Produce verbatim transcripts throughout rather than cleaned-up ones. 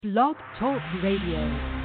Blog Talk Radio.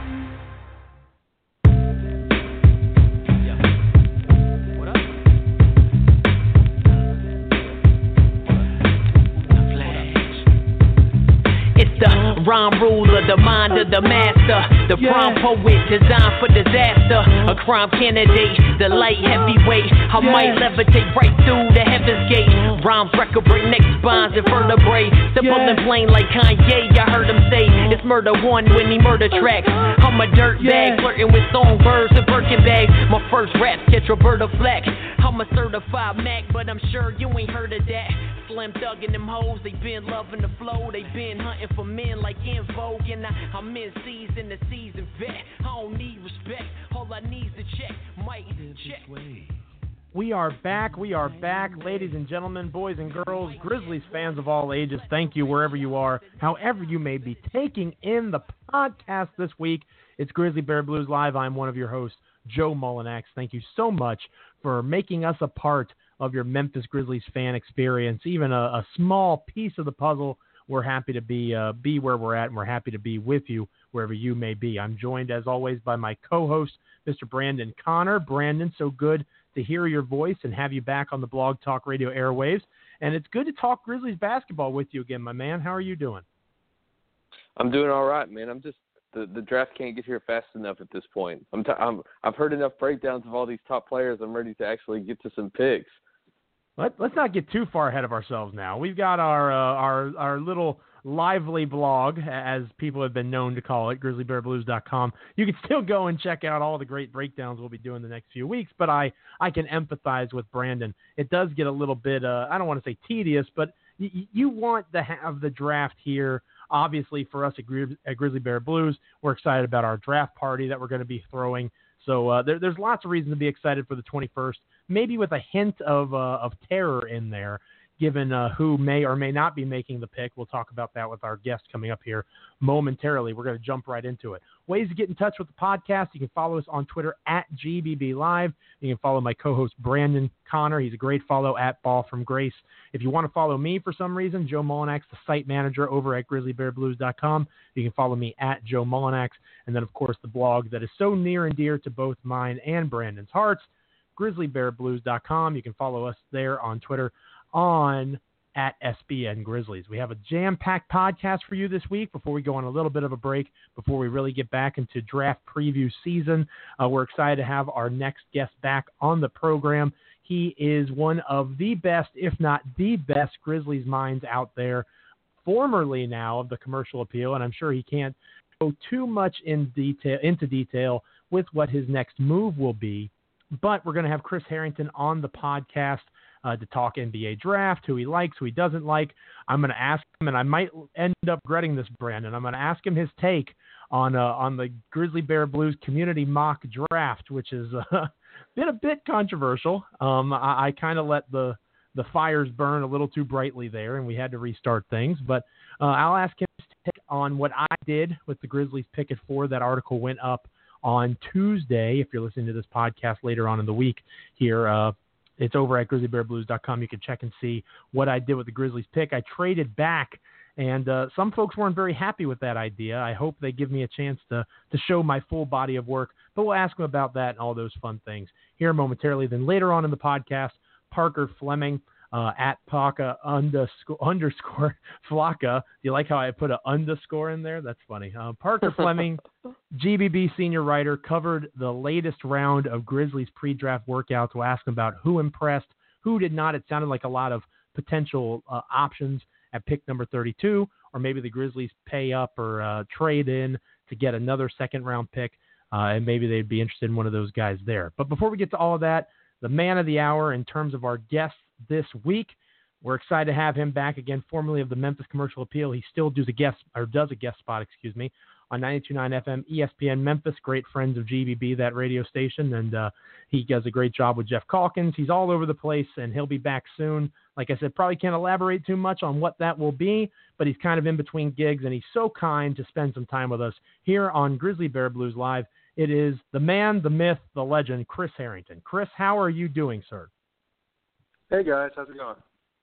Rhyme ruler, the mind of the master, the yeah. Prime poet designed for disaster, a crime candidate, the light heavyweight. I yeah. might levitate right through the heaven's gate. Rhymes record break neck spines and vertebrae. Simple yeah. and plain like Kanye, I heard him say it's murder one when he murder tracks. I'm a dirt bag yeah. flirting with songbirds and Birkin bags. My first rap sketch Roberta Flack. I'm a certified Mac, but I'm sure you ain't heard of that. Slim Thug and them hoes, they been loving the flow. They been hunting for men like in Vogue. And I, I'm in season, the season vet. I don't need respect, all I need is a check. Mike, check. We are back, we are back. Ladies and gentlemen, boys and girls, Grizzlies fans of all ages, thank you wherever you are, however you may be taking in the podcast this week. It's Grizzly Bear Blues Live. I'm one of your hosts, Joe Mullinax. Thank you so much for making us a part of your Memphis Grizzlies fan experience, even a, a small piece of the puzzle. We're happy to be uh, be where we're at, and we're happy to be with you wherever you may be. I'm joined, as always, by my co-host, Mister Brandon Connor. Brandon, so good to hear your voice and have you back on the Blog Talk Radio airwaves. And it's good to talk Grizzlies basketball with you again, my man. How are you doing? I'm doing all right, man. I'm just the, the draft can't get here fast enough at this point. I'm, t- I'm I've heard enough breakdowns of all these top players. I'm ready to actually get to some picks. Let, let's not get too far ahead of ourselves now. We've got our uh, our our little lively blog, as people have been known to call it, grizzly bear blues dot com. You can still go and check out all the great breakdowns we'll be doing the next few weeks, but I, I can empathize with Brandon. It does get a little bit, uh, I don't want to say tedious, but y- you want to have the draft here. Obviously, for us at, Gri- at Grizzly Bear Blues, we're excited about our draft party that we're going to be throwing. So uh, there, there's lots of reason to be excited for the twenty-first, maybe with a hint of uh, of terror in there, given uh, who may or may not be making the pick. We'll talk about that with our guest coming up here momentarily. We're going to jump right into it. Ways to get in touch with the podcast. You can follow us on Twitter at G B B Live. You can follow my co-host Brandon Connor. He's a great follow at Ball from Grace. If you want to follow me for some reason, Joe Mullinax, the site manager over at grizzly bear blues dot com. You can follow me at Joe Mullinax. And then, of course, the blog that is so near and dear to both mine and Brandon's hearts, grizzly bear blues dot com. You can follow us there on Twitter on at S B N Grizzlies. We have a jam-packed podcast for you this week before we go on a little bit of a break, before we really get back into draft preview season. Uh, we're excited to have our next guest back on the program. He is one of the best, if not the best, Grizzlies minds out there, formerly now of the Commercial Appeal, and I'm sure he can't go too much in detail into detail with what his next move will be. But we're going to have Chris Harrington on the podcast Uh, to talk N B A draft, who he likes, who he doesn't like. I'm going to ask him, and I might end up regretting this, Brandon. I'm going to ask him his take on uh, on the Grizzly Bear Blues community mock draft, which has uh, been a bit controversial. Um, I, I kind of let the the fires burn a little too brightly there, and we had to restart things. But uh, I'll ask him his take on what I did with the Grizzlies pick at four. That article went up on Tuesday. If you're listening to this podcast later on in the week here, uh, it's over at grizzly bear blues dot com. You can check and see what I did with the Grizzlies pick. I traded back, and uh, some folks weren't very happy with that idea. I hope they give me a chance to to show my full body of work, but we'll ask them about that and all those fun things here momentarily. Then later on in the podcast, Parker Fleming, uh, at Paka underscore, underscore Flocka. Do you like how I put an underscore in there? That's funny. Uh, Parker Fleming, G B B senior writer, covered the latest round of Grizzlies pre-draft workouts. We'll ask him about who impressed, who did not. It sounded like a lot of potential uh, options at pick number thirty-two, or maybe the Grizzlies pay up or uh, trade in to get another second-round pick, uh, and maybe they'd be interested in one of those guys there. But before we get to all of that, the man of the hour in terms of our guests this week, we're excited to have him back again, formerly of the Memphis Commercial Appeal. He still does a guest or does a guest spot, excuse me, on ninety-two point nine F M E S P N Memphis. Great friends of G B B, that radio station, and uh, he does a great job with Jeff Calkins. He's all over the place, and he'll be back soon. Like I said, probably can't elaborate too much on what that will be, but he's kind of in between gigs, and he's so kind to spend some time with us here on Grizzly Bear Blues Live. It is the man, the myth, the legend, Chris Harrington. Chris, how are you doing, sir? Hey, guys. How's it going?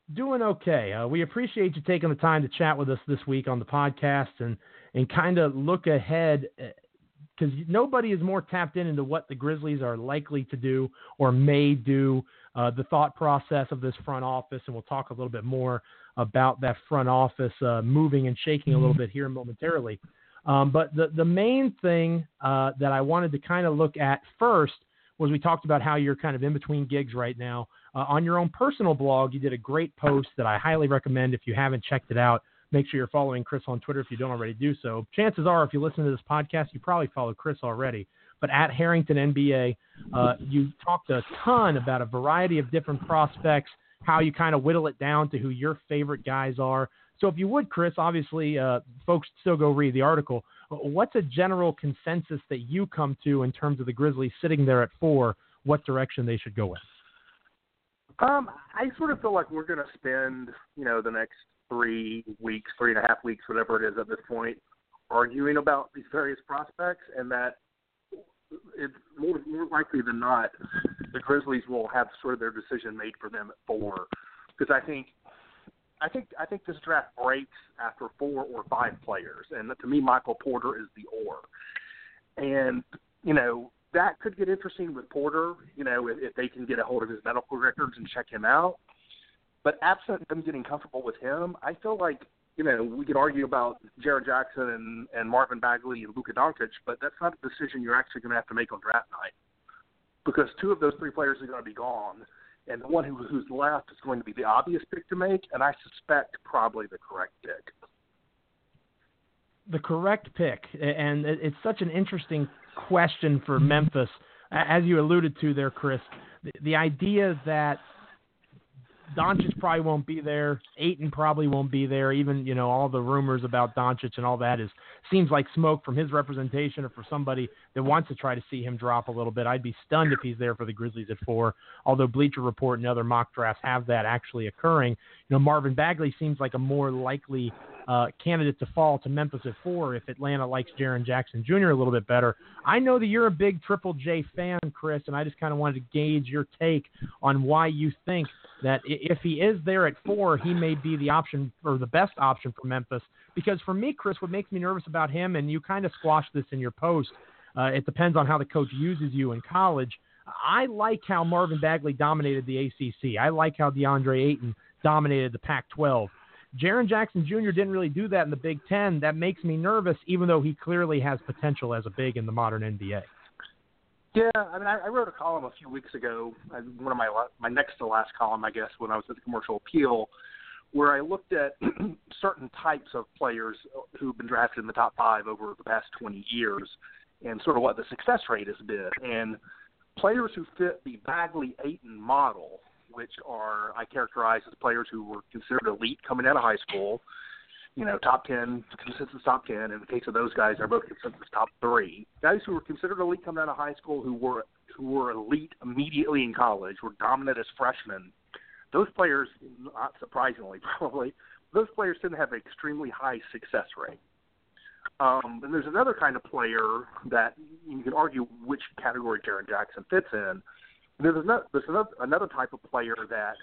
Doing okay. Uh, we appreciate you taking the time to chat with us this week on the podcast and, and kind of look ahead, because nobody is more tapped in into what the Grizzlies are likely to do or may do, uh, the thought process of this front office, and we'll talk a little bit more about that front office uh, moving and shaking a little bit here momentarily. Um, but the, the main thing uh, that I wanted to kind of look at first was we talked about how you're kind of in between gigs right now. Uh, on your own personal blog, you did a great post that I highly recommend. If you haven't checked it out, make sure you're following Chris on Twitter if you don't already do so. Chances are, if you listen to this podcast, you probably follow Chris already. But at Harrington N B A, uh, you talked a ton about a variety of different prospects, how you kind of whittle it down to who your favorite guys are. So if you would, Chris, obviously uh, folks still go read the article. What's a general consensus that you come to in terms of the Grizzlies sitting there at four, what direction they should go with? Um, I sort of feel like we're going to spend, you know, the next three weeks, three and a half weeks, whatever it is at this point, arguing about these various prospects, and that it's more, more likely than not the Grizzlies will have sort of their decision made for them at four. Because I think, I think, I think this draft breaks after four or five players, and to me, Michael Porter is the or. And you know, that could get interesting with Porter, you know, if, if they can get a hold of his medical records and check him out. But absent them getting comfortable with him, I feel like, you know, we could argue about Jaren Jackson and, and Marvin Bagley and Luka Doncic, but that's not a decision you're actually going to have to make on draft night, because two of those three players are going to be gone, and the one who, who's left is going to be the obvious pick to make, and I suspect probably the correct pick. The correct pick, and it's such an interesting question for Memphis, as you alluded to there, Chris. The, the idea that Doncic probably won't be there, Ayton probably won't be there. Even, you know, all the rumors about Doncic and all that is seems like smoke from his representation or for somebody that wants to try to see him drop a little bit. I'd be stunned if he's there for the Grizzlies at four. Although Bleacher Report and other mock drafts have that actually occurring. You know, Marvin Bagley seems like a more likely Uh, candidate to fall to Memphis at four if Atlanta likes Jaren Jackson Junior a little bit better. I know that you're a big Triple J fan, Chris, and I just kind of wanted to gauge your take on why you think that if he is there at four, he may be the option or the best option for Memphis. Because for me, Chris, what makes me nervous about him, and you kind of squashed this in your post, uh, it depends on how the coach uses you in college. I like how Marvin Bagley dominated the A C C. I like how DeAndre Ayton dominated the Pac twelve. Jaren Jackson Junior didn't really do that in the Big Ten. That makes me nervous, even though he clearly has potential as a big in the modern N B A. Yeah, I mean, I, I wrote a column a few weeks ago, one of my my next to last column, I guess, when I was at the Commercial Appeal, where I looked at certain types of players who've been drafted in the top five over the past twenty years and sort of what the success rate has been. And players who fit the Bagley-Ayton model, which are I characterize as players who were considered elite coming out of high school, you know, top ten, consensus top ten. In the case of those guys, they're both consensus top three. Guys who were considered elite coming out of high school, who were who were elite immediately in college, were dominant as freshmen. Those players, not surprisingly, probably, those players tend to have an extremely high success rate. Um, and there's another kind of player that you can argue which category Jaren Jackson fits in. There's another, there's another, another type of player that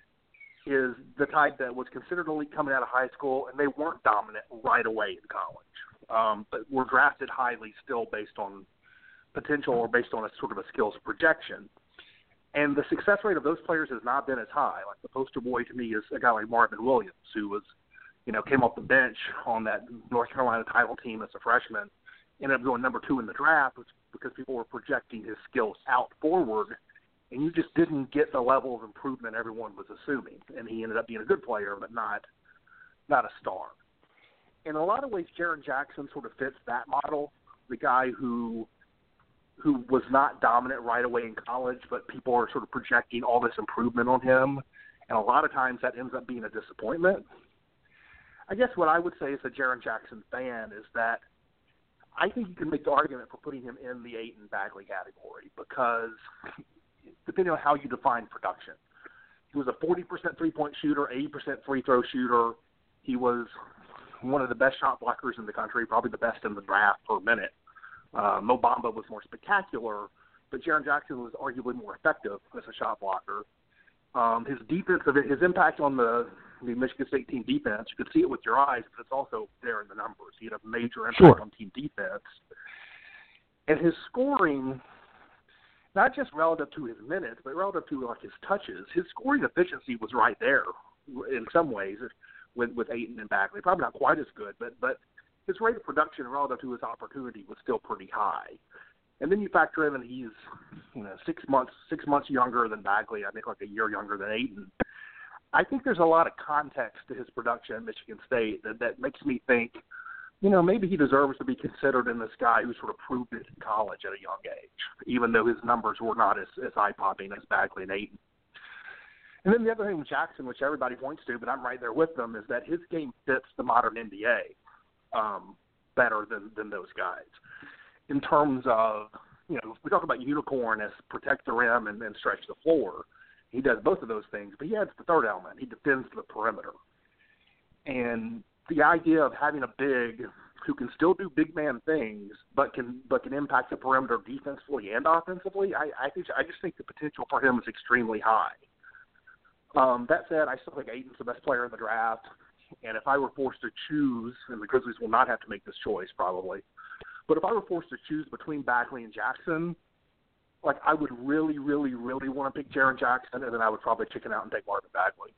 is the type that was considered elite coming out of high school, and they weren't dominant right away in college, um, but were drafted highly still based on potential or based on a sort of a skills projection. And the success rate of those players has not been as high. Like the poster boy to me is a guy like Marvin Williams, who was, you know, came off the bench on that North Carolina title team as a freshman, ended up going number two in the draft because people were projecting his skills out forward. And you just didn't get the level of improvement everyone was assuming. And he ended up being a good player, but not not a star. In a lot of ways, Jaren Jackson sort of fits that model, the guy who who was not dominant right away in college, but people are sort of projecting all this improvement on him. And a lot of times that ends up being a disappointment. I guess what I would say as a Jaren Jackson fan is that I think you can make the argument for putting him in the Ayton Bagley category because – depending on how you define production. He was a forty percent three-point shooter, eighty percent free throw shooter. He was one of the best shot blockers in the country, probably the best in the draft per minute. Uh, Mo Bamba was more spectacular, but Jaren Jackson was arguably more effective as a shot blocker. Um, his defense, his impact on the, the Michigan State team defense, you could see it with your eyes, but it's also there in the numbers. He had a major impact Sure. on team defense. And his scoring, not just relative to his minutes, but relative to like his touches, his scoring efficiency was right there in some ways with, with Ayton and Bagley. Probably not quite as good, but but his rate of production relative to his opportunity was still pretty high. And then you factor in that he's, you know, six months six months younger than Bagley. I think like a year younger than Ayton. I think there's a lot of context to his production at Michigan State that, that makes me think, you know, maybe he deserves to be considered in this guy who sort of proved it in college at a young age, even though his numbers were not as, as eye-popping as Bagley and Ayton. And then the other thing with Jackson, which everybody points to, but I'm right there with them, is that his game fits the modern N B A um, better than, than those guys. In terms of, you know, we talk about unicorn as protect the rim and then stretch the floor. He does both of those things, but he adds the third element. He defends the perimeter. And the idea of having a big who can still do big man things, but can but can impact the perimeter defensively and offensively, I, I think I just think the potential for him is extremely high. Um, that said, I still think Ayton's the best player in the draft. And if I were forced to choose, and the Grizzlies will not have to make this choice probably, but if I were forced to choose between Bagley and Jackson, like I would really, really, really want to pick Jaren Jackson, and then I would probably chicken out and take Marvin Bagley.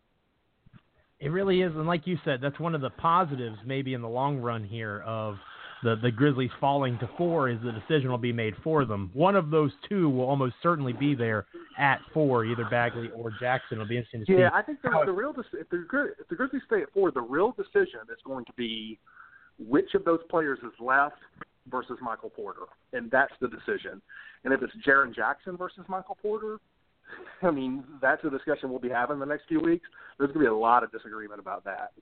It really is, and like you said, that's one of the positives maybe in the long run here of the, the Grizzlies falling to four is the decision will be made for them. One of those two will almost certainly be there at four, either Bagley or Jackson. It'll be interesting to yeah, see. Yeah, I think the, the real if the, if the Grizzlies stay at four, the real decision is going to be which of those players is left versus Michael Porter, and that's the decision. And if it's Jaren Jackson versus Michael Porter, I mean, that's a discussion we'll be having the next few weeks. There's going to be a lot of disagreement about that.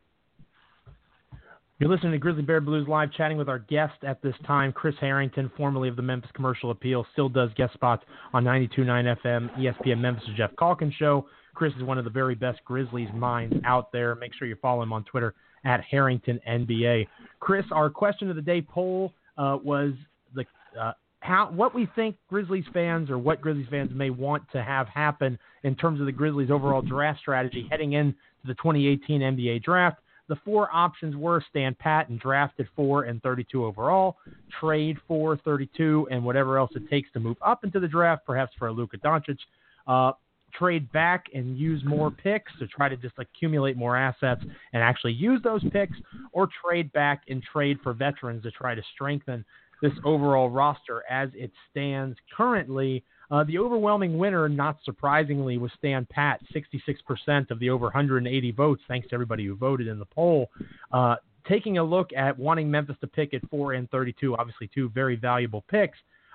You're listening to Grizzly Bear Blues Live, chatting with our guest at this time, Chris Harrington, formerly of the Memphis Commercial Appeal, still does guest spots on ninety-two point nine F M, E S P N Memphis' Jeff Calkins Show. Chris is one of the very best Grizzlies minds out there. Make sure you follow him on Twitter at Harrington N B A. Chris, our question of the day poll uh, was the uh, how what we think Grizzlies fans or what Grizzlies fans may want to have happen in terms of the Grizzlies' overall draft strategy heading into the twenty eighteen N B A draft. The four options were stand pat and draft at four and thirty-two overall, trade for thirty-two and whatever else it takes to move up into the draft, perhaps for a Luka Doncic, uh, trade back and use more picks to try to just accumulate more assets and actually use those picks, or trade back and trade for veterans to try to strengthen this overall roster as it stands currently. Uh, the overwhelming winner, not surprisingly, was Stan Pat, sixty-six percent of the over one hundred eighty votes, thanks to everybody who voted in the poll. Uh, taking a look at wanting Memphis to pick at four and thirty-two, obviously two very valuable picks.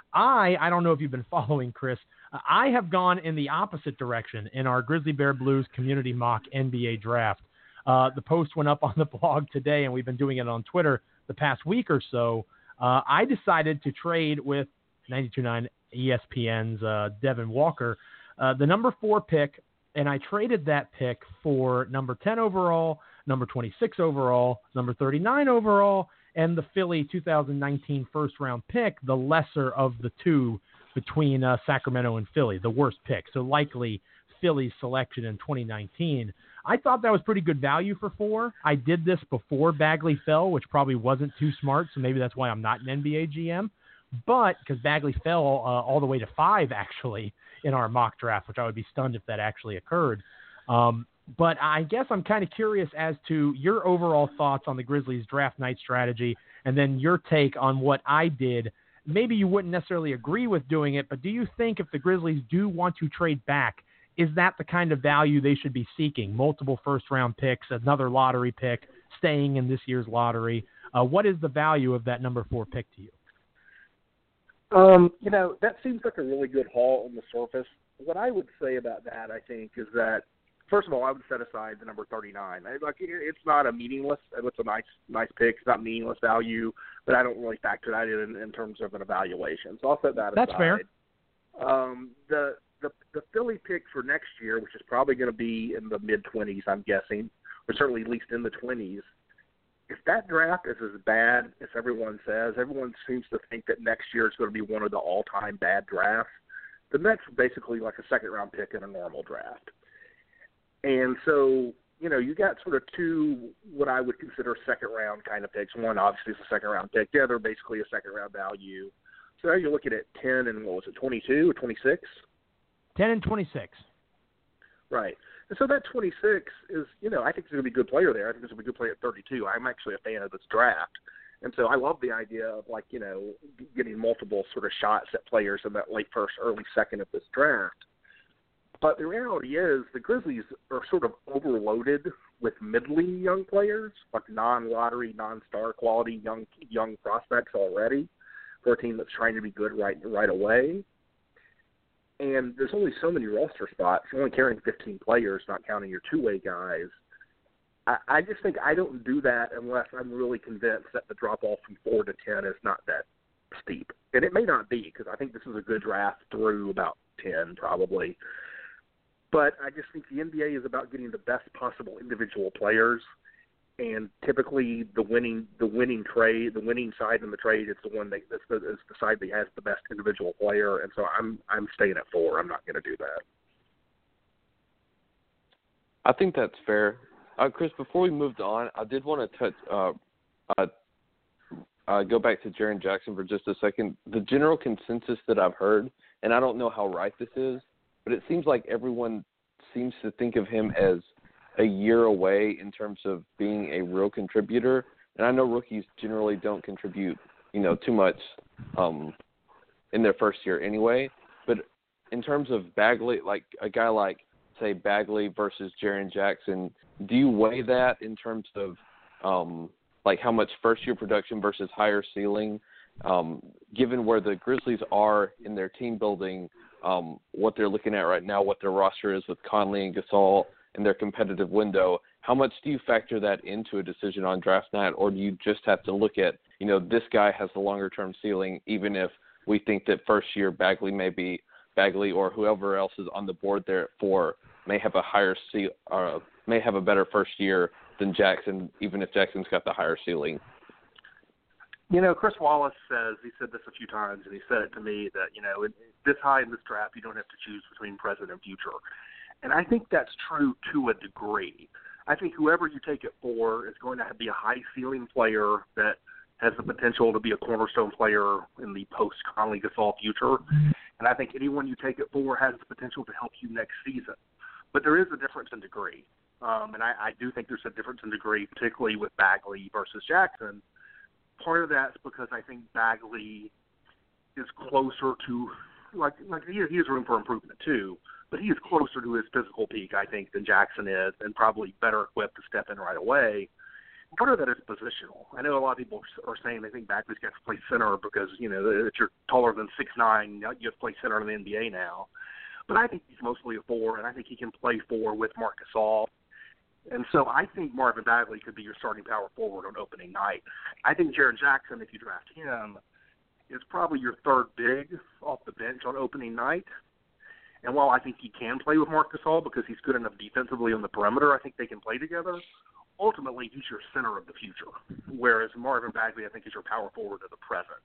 I, I don't know if you've been following, Chris, uh, I have gone in the opposite direction in our Grizzly Bear Blues community mock N B A draft. Uh, the post went up on the blog today, and we've been doing it on Twitter the past week or so. Uh, I decided to trade with ninety-two point nine E S P N's uh, Devin Walker, uh, the number four pick, and I traded that pick for number ten overall, number twenty-six overall, number thirty-nine overall, and the Philly two thousand nineteen first-round pick, the lesser of the two between uh, Sacramento and Philly, the worst pick. So likely Philly's selection in twenty nineteen. I thought that was pretty good value for four. I did this before Bagley fell, which probably wasn't too smart, so maybe that's why I'm not an N B A G M. But because Bagley fell uh, all the way to five, actually, in our mock draft, which I would be stunned if that actually occurred. Um, but I guess I'm kind of curious as to your overall thoughts on the Grizzlies draft night strategy, and then your take on what I did. Maybe you wouldn't necessarily agree with doing it, but do you think if the Grizzlies do want to trade back, is that the kind of value they should be seeking? Multiple first-round picks, another lottery pick, staying in this year's lottery. Uh, what is the value of that number four pick to you? Um, you know, that seems like a really good haul on the surface. What I would say about that, I think, is that, first of all, I would set aside the number thirty-nine. I, like, it's not a meaningless, it's a nice nice pick. It's not meaningless value, but I don't really factor that in in terms of an evaluation. So I'll set that aside. That's fair. Um, the, the, the Philly pick for next year, which is probably going to be in the mid-twenties, I'm guessing, or certainly at least in the twenties, if that draft is as bad as everyone says, everyone seems to think that next year is going to be one of the all-time bad drafts, then that's basically like a second-round pick in a normal draft. And so, you know, you got sort of two what I would consider second-round kind of picks. One, obviously, is a second-round pick. The other, basically, a second-round value. So now you're looking at ten and, what was it, twenty-two or twenty-six? ten and twenty-six. Right. And so that twenty-six is, you know, I think there's going to be a good player there. I think there's going to be a good player at thirty-two. I'm actually a fan of this draft. And so I love the idea of, like, you know, getting multiple sort of shots at players in that late first, early second of this draft. But the reality is the Grizzlies are sort of overloaded with middling young players, like non-lottery, non-star quality young young prospects already for a team that's trying to be good right right away. And there's only so many roster spots. You're only carrying fifteen players, not counting your two-way guys. I, I just think I don't do that unless I'm really convinced that the drop-off from four to ten is not that steep. And it may not be, because I think this is a good draft through about ten probably. But I just think the N B A is about getting the best possible individual players, and typically the winning the winning trade, the winning side in the trade is the one that is the, is the side that has the best individual player. And so I'm I'm staying at four. I'm not going to do that. I think that's fair. Uh, Chris, before we moved on, I did want to touch, uh, uh, uh, go back to Jaren Jackson for just a second. The general consensus that I've heard, and I don't know how right this is, but it seems like everyone seems to think of him as a year away in terms of being a real contributor. And I know rookies generally don't contribute, you know, too much um, in their first year anyway. But in terms of Bagley, like a guy like, say, Bagley versus Jaren Jackson, do you weigh that in terms of um, like how much first-year production versus higher ceiling, um, given where the Grizzlies are in their team building, um, what they're looking at right now, what their roster is with Conley and Gasol and their competitive window? How much do you factor that into a decision on draft night, or do you just have to look at, you know, this guy has the longer-term ceiling, even if we think that first-year Bagley may be Bagley or whoever else is on the board there at four may have a higher ce- uh, may have a better first year than Jackson, even if Jackson's got the higher ceiling? You know, Chris Wallace says, he said this a few times, and he said it to me, that, you know, this high in this draft, you don't have to choose between present and future. And I think that's true to a degree. I think whoever you take it for is going to be a high-ceiling player that has the potential to be a cornerstone player in the post-Conley Gasol future. And I think anyone you take it for has the potential to help you next season. But there is a difference in degree. Um, and I, I do think there's a difference in degree, particularly with Bagley versus Jackson. Part of that's because I think Bagley is closer to, like, like he, he has room for improvement too, but he is closer to his physical peak, I think, than Jackson is, and probably better equipped to step in right away. Part of that is positional. I know a lot of people are saying they think Bagley's got to play center because, you know, if you're taller than six nine, you have to play center in the N B A now. But I think he's mostly a four, and I think he can play four with Marc Gasol. And so I think Marvin Bagley could be your starting power forward on opening night. I think Jaren Jackson, if you draft him, is probably your third big off the bench on opening night. And while I think he can play with Marc Gasol because he's good enough defensively on the perimeter, I think they can play together. Ultimately, he's your center of the future, whereas Marvin Bagley, I think, is your power forward of the present.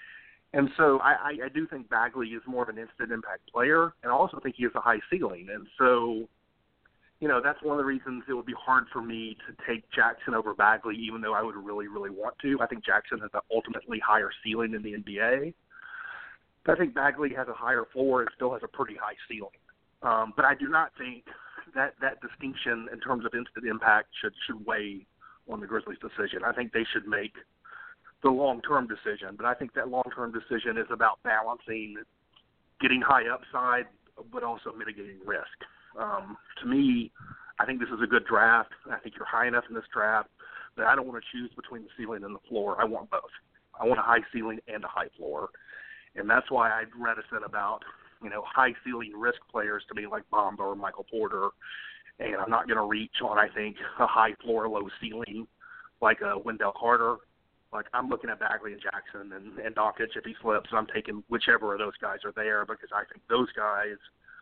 And so I, I, I do think Bagley is more of an instant impact player, and I also think he has a high ceiling. And so, you know, that's one of the reasons it would be hard for me to take Jackson over Bagley, even though I would really, really want to. I think Jackson has an ultimately higher ceiling in the N B A. But I think Bagley has a higher floor and still has a pretty high ceiling. Um, but I do not think that that distinction in terms of instant impact should, should weigh on the Grizzlies' decision. I think they should make the long-term decision, but I think that long-term decision is about balancing getting high upside but also mitigating risk. Um, to me, I think this is a good draft. I think you're high enough in this draft that I don't want to choose between the ceiling and the floor. I want both. I want a high ceiling and a high floor. And that's why I'm reticent about, you know, high ceiling risk players to be like Bamba or Michael Porter. And I'm not going to reach on, I think, a high floor, low ceiling like a Wendell Carter. Like, I'm looking at Bagley and Jackson and, and Doncic if he slips. I'm taking whichever of those guys are there because I think those guys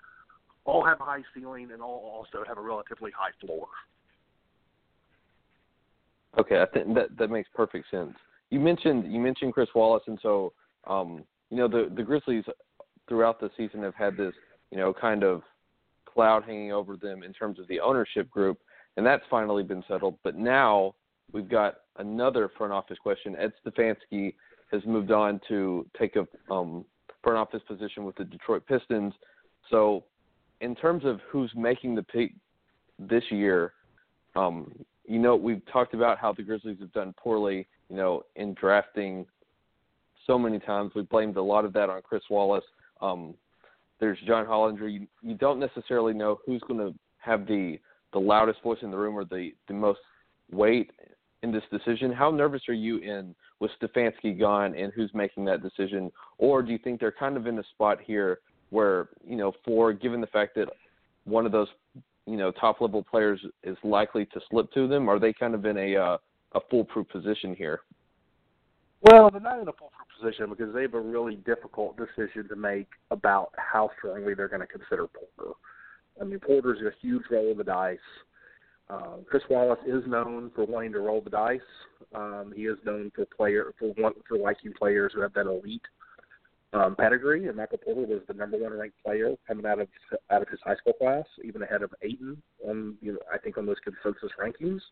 all have a high ceiling and all also have a relatively high floor. Okay, I think that that makes perfect sense. You mentioned you mentioned Chris Wallace, and so um, you know the the Grizzlies throughout the season have had this you know kind of cloud hanging over them in terms of the ownership group, and that's finally been settled. But now we've got another front office question. Ed Stefanski has moved on to take a um, front office position with the Detroit Pistons. So in terms of who's making the pick this year, um, you know, we've talked about how the Grizzlies have done poorly, you know, in drafting so many times. We blamed a lot of that on Chris Wallace. Um, there's John Hollinger. You, you don't necessarily know who's going to have the, the loudest voice in the room or the, the most weight in this decision. How nervous are you in with Stefanski gone and who's making that decision? Or do you think they're kind of in a spot here where, you know, for given the fact that one of those, you know, top-level players is likely to slip to them, are they kind of in a uh, a foolproof position here? Well, they're not in a foolproof position because they have a really difficult decision to make about how strongly they're going to consider Porter. I mean, Porter's a huge roll of the dice. Uh, Chris Wallace is known for wanting to roll the dice. Um, he is known for player for one, for liking players who have that elite um, pedigree. And Michael Porter was the number one ranked player coming out of out of his high school class, even ahead of Ayton on you know I think on those consensus rankings.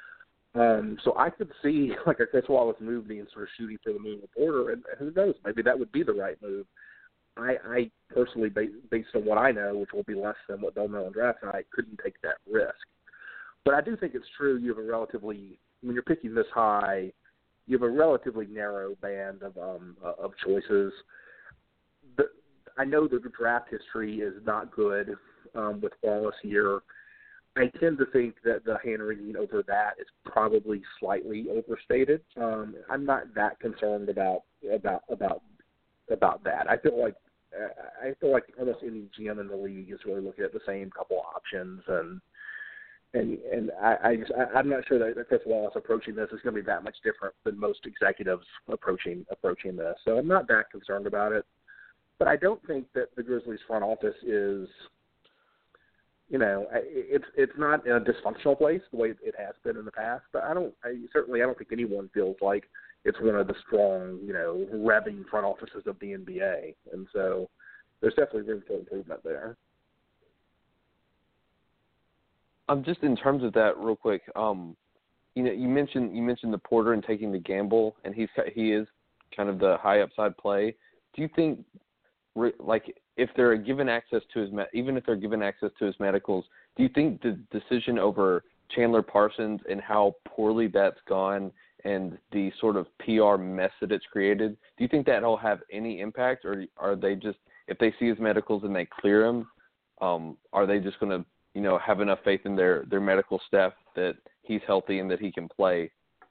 Um, so I could see like a Chris Wallace move being sort of shooting for the moon with Porter, and who knows, maybe that would be the right move. I, I personally, based on what I know, which will be less than what they'll know on draft night, couldn't take that risk. But I do think it's true you have a relatively, when you're picking this high, you have a relatively narrow band of um, of choices. But I know that the draft history is not good um, with Wallace here. I tend to think that the hand-wringing over that is probably slightly overstated. Um, I'm not that concerned about about about about that. I feel like I feel like almost any G M in the league is really looking at the same couple options, and and and I, I just I, I'm not sure that Chris Wallace approaching this is going to be that much different than most executives approaching approaching this. So I'm not that concerned about it. But I don't think that the Grizzlies front office is, you know, it's it's not in a dysfunctional place the way it has been in the past. But I don't, I certainly I don't think anyone feels like it's one of the strong, you know, revving front offices of the N B A. And so there's definitely room for improvement there. Um, just in terms of that, real quick, um, you know, you mentioned you mentioned the Porter and taking the gamble, and he's he is kind of the high upside play. Do you think, like, if they're given access to his, even if they're given access to his medicals, do you think the decision over Chandler Parsons and how poorly that's gone and the sort of P R mess that it's created, do you think that'll have any impact, or are they just, if they see his medicals and they clear him, um, are they just going to, you know, have enough faith in their, their medical staff that he's healthy and that he can play?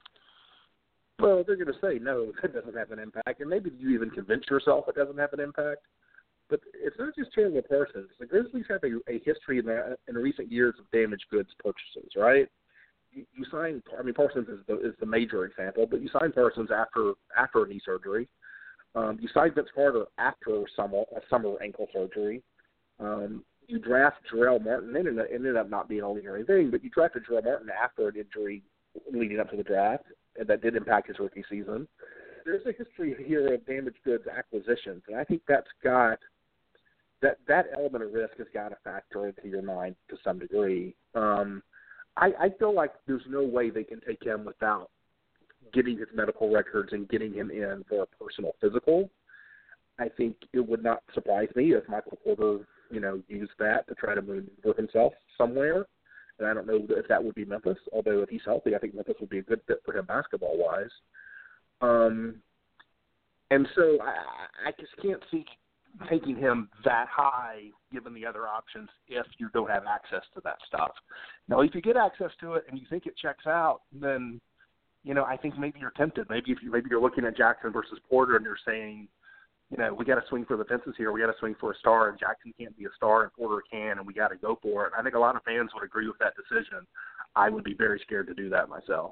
Well, they're going to say, no, that doesn't have an impact. And maybe you even convince yourself it doesn't have an impact. But it's not just Chandler Parsons. The Grizzlies have a, a history in, the, in recent years of damaged goods purchases, right? You, you sign, I mean, Parsons is the, is the major example, but you signed Parsons after after a knee surgery. Um, you signed Vince Carter after summer, a summer ankle surgery. Um, you draft Jarrell Martin. It ended, it ended up not being a lingering thing, but you drafted Jarrell Martin after an injury leading up to the draft, and that did impact his rookie season. There's a history here of damaged goods acquisitions, and I think that's got that that element of risk has got to factor into your mind to some degree. Um, I, I feel like there's no way they can take him without getting his medical records and getting him in for a personal physical. I think it would not surprise me if Michael Porter, you know, used that to try to maneuver himself somewhere. And I don't know if that would be Memphis, although if he's healthy, I think Memphis would be a good fit for him basketball-wise. Um, and so I, I just can't see taking him that high given the other options if you don't have access to that stuff. Now, if you get access to it and you think it checks out, then, you know, I think maybe you're tempted. Maybe if you maybe you're looking at Jackson versus Porter and you're saying, you know, we got to swing for the fences here. We got to swing for a star, and Jackson can't be a star, and Porter can, and we got to go for it. I think a lot of fans would agree with that decision. I would be very scared to do that myself.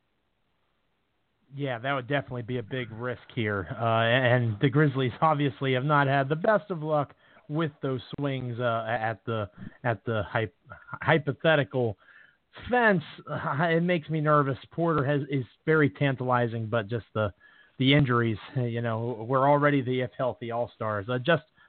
Yeah, that would definitely be a big risk here. Uh, and the Grizzlies obviously have not had the best of luck with those swings uh, at the at the hy- hypothetical fence. Uh, it makes me nervous. Porter has is very tantalizing, but just the the injuries, you know, we're already the if healthy all-stars. Uh, just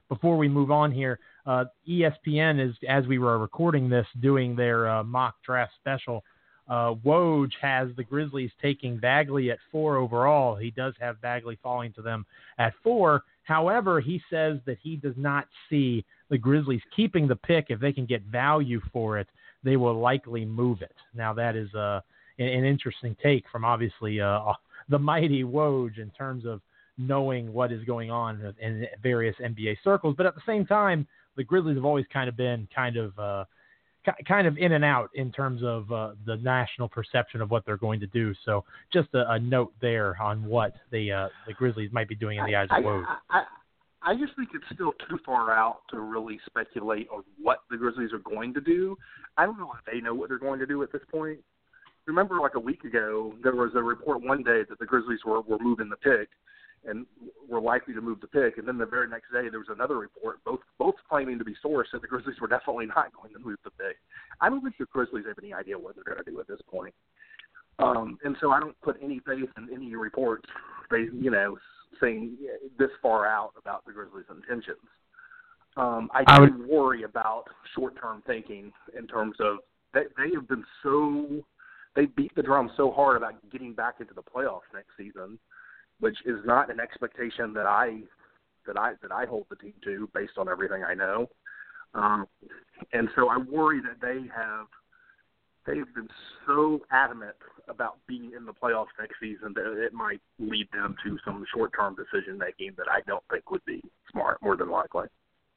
before we move on here, uh, E S P N is, as we were recording this, doing their uh, mock draft special. Uh, Woj has the Grizzlies taking Bagley at four overall. He does have Bagley falling to them at four. However, he says that he does not see the Grizzlies keeping the pick. If they can get value for it, they will likely move it. Now, that is uh, an, an interesting take from obviously uh, the mighty Woj in terms of knowing what is going on in various N B A circles. But at the same time, the Grizzlies have always kind of been kind of uh, kind of in and out in terms of uh, the national perception of what they're going to do. So just a, a note there on what the uh, the Grizzlies might be doing in the eyes of Woj. I, I, I just think it's still too far out to really speculate on what the Grizzlies are going to do. I don't know if they know what they're going to do at this point. Remember, like a week ago, there was a report one day that the Grizzlies were, were moving the pick and were likely to move the pick. And then the very next day, there was another report, both both claiming to be sourced, that the Grizzlies were definitely not going to move the pick. I don't think the Grizzlies have any idea what they're going to do at this point. Um, and so I don't put any faith in any reports, they, you know, saying this far out about the Grizzlies' intentions. Um, I, I do would... worry about short-term thinking in terms of they, they have been so – they beat the drum so hard about getting back into the playoffs next season, which is not an expectation that I that I that I hold the team to based on everything I know. Um, and so I worry that they have they have been so adamant about being in the playoffs next season that it might lead them to some short-term decision making that I don't think would be smart, more than likely.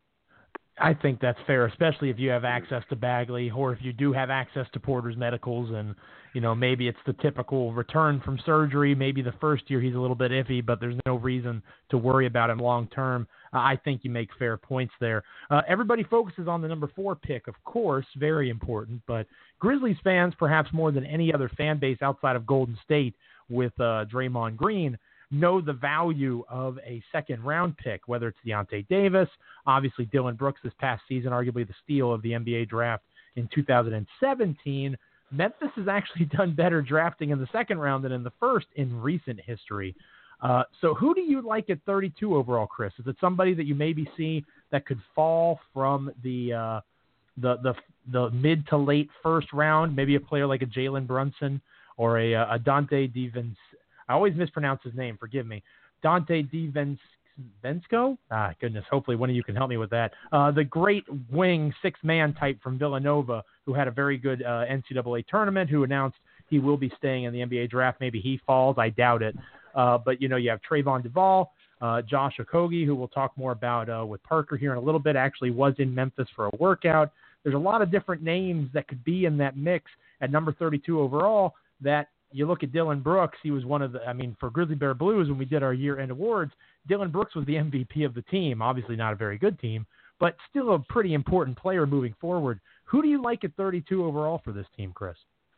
I think that's fair, especially if you have access to Bagley, or if you do have access to Porter's medicals, and you know maybe it's the typical return from surgery. Maybe the first year he's a little bit iffy, but there's no reason to worry about him long term. Uh, I think you make fair points there. Uh, everybody focuses on the number four pick, of course, very important. But Grizzlies fans, perhaps more than any other fan base outside of Golden State, with uh, Draymond Green, know the value of a second-round pick, whether it's Deontay Davis, obviously Dillon Brooks this past season, arguably the steal of the N B A draft in two thousand seventeen. Memphis has actually done better drafting in the second round than in the first in recent history. Uh, so who do you like at thirty-two overall, Chris? Is it somebody that you maybe see that could fall from the uh, the, the the mid to late first round, maybe a player like a Jalen Brunson or a, a Dante DiVincenzo? I always mispronounce his name. Forgive me. Dante DiVincenzo? Ah, goodness. Hopefully one of you can help me with that. Uh, the great wing six-man type from Villanova who had a very good uh, N C double A tournament, who announced he will be staying in the N B A draft. Maybe he falls. I doubt it. Uh, but, you know, you have Trayvon Duval, uh, Josh Okogie, who we'll talk more about uh, with Parker here in a little bit, actually was in Memphis for a workout. There's a lot of different names that could be in that mix at number thirty-two overall that you look at Dillon Brooks. He was one of the, I mean, for Grizzly Bear Blues, when we did our year-end awards, Dillon Brooks was the M V P of the team. Obviously not a very good team, but still a pretty important player moving forward. Who do you like at thirty-two overall for this team, Chris?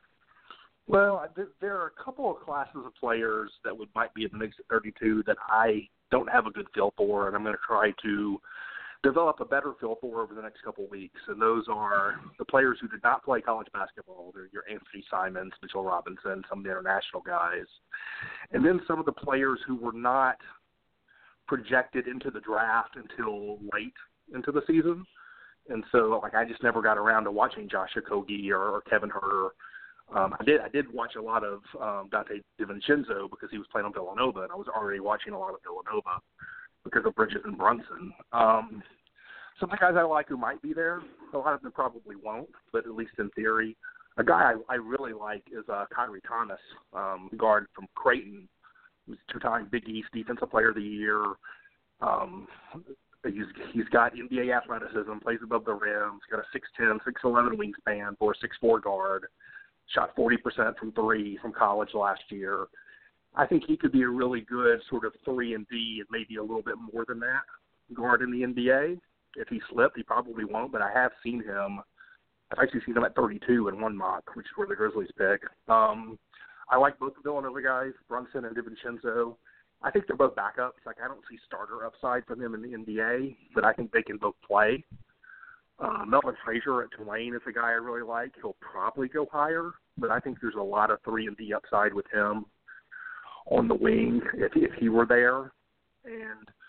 Well, there are a couple of classes of players that would might be in the mix at thirty-two that I don't have a good feel for, and I'm going to try to develop a better feel for over the next couple of weeks. And those are the players who did not play college basketball. They're your Anthony Simons, Mitchell Robinson, some of the international guys. And then some of the players who were not projected into the draft until late into the season. And so, like, I just never got around to watching Josh Okogie or, or Kevin Huerter. Um, I did I did watch a lot of um, Dante DiVincenzo because he was playing on Villanova, and I was already watching a lot of Villanova because of Bridges and Brunson. Um, some of the guys I like who might be there, a lot of them probably won't, but at least in theory. A guy I, I really like is uh, Kyrie Thomas, um, guard from Creighton, who's a two-time Big East Defensive Player of the Year. Um, he's He's got N B A athleticism, plays above the rim. He's got a six ten, six eleven wingspan for a six four guard. Shot forty percent from three from college last year. I think he could be a really good sort of three and D and maybe a little bit more than that guard in the N B A. If he slipped, he probably won't, but I have seen him. I've actually seen him at thirty-two in one mock, which is where the Grizzlies pick. Um, I like both the Villanova guys, Brunson and DiVincenzo. I think they're both backups. Like, I don't see starter upside for them in the N B A, but I think they can both play. Uh, Melvin Frazier at Tulane is a guy I really like. He'll probably go higher, but I think there's a lot of three and D upside with him on the wing if, if he were there. And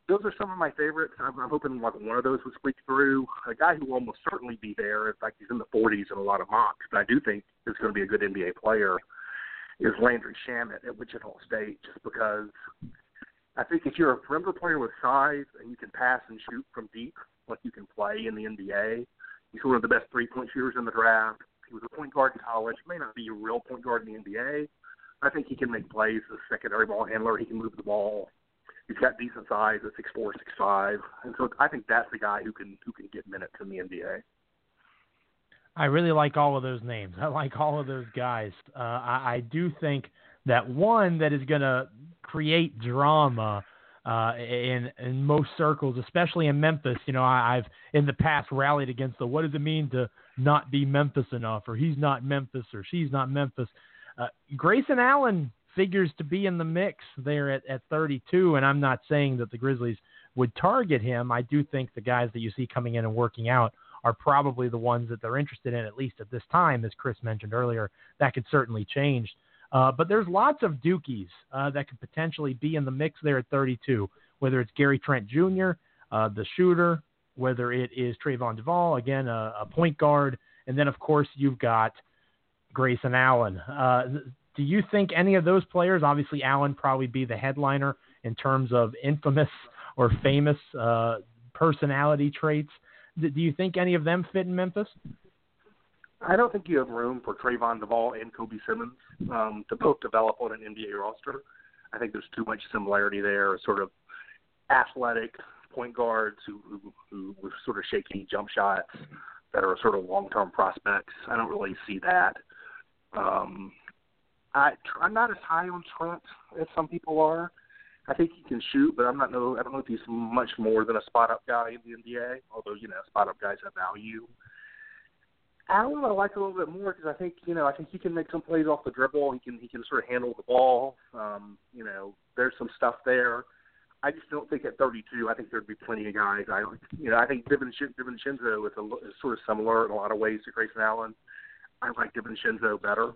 those are some of my favorites. I'm, I'm hoping like one of those would squeak through. A guy who will almost certainly be there. In fact, he's in the forties in a lot of mocks, but I do think is going to be a good N B A player, is Landry Shamet at Wichita State, just because I think if you're a perimeter player with size and you can pass and shoot from deep like you can play in the N B A, he's one of the best three-point shooters in the draft. He was a point guard in college. He may not be a real point guard in the N B A. I think he can make plays as a secondary ball handler. He can move the ball. He's got decent size at six four, six five. And so I think that's the guy who can who can get minutes in the N B A. I really like all of those names. I like all of those guys. Uh, I, I do think that one that is going to create drama uh, in in most circles, especially in Memphis. You know, I, I've in the past rallied against the what does it mean to not be Memphis enough, or he's not Memphis, or she's not Memphis. Uh, Grayson Allen figures to be in the mix there at, at thirty-two, and I'm not saying that the Grizzlies would target him. I do think the guys that you see coming in and working out are probably the ones that they're interested in, at least at this time, as Chris mentioned earlier. That could certainly change. Uh, but there's lots of Dukies uh, that could potentially be in the mix there at thirty-two, whether it's Gary Trent Junior, uh, the shooter, whether it is Trayvon Duval, again, a, a point guard, and then, of course, you've got Grayson Allen. Uh, do you think any of those players, obviously Allen probably be the headliner in terms of infamous or famous uh, personality traits, do you think any of them fit in Memphis? I don't think you have room for Trayvon Duval and Kobe Simmons um, to both develop on an N B A roster. I think there's too much similarity there, sort of athletic point guards who, who, who with sort of shaky jump shots that are sort of long-term prospects. I don't really see that. Um, I, I'm not as high on Trent as some people are. I think he can shoot, but I'm not know. I don't know if he's much more than a spot-up guy in the N B A. Although you know, spot-up guys have value. Allen, I like a little bit more because I think you know I think he can make some plays off the dribble. He can he can sort of handle the ball. Um, you know, there's some stuff there. I just don't think at thirty-two. I think there'd be plenty of guys. I you know I think DiVincenzo is, a, is sort of similar in a lot of ways to Grayson Allen. I like DiVincenzo better.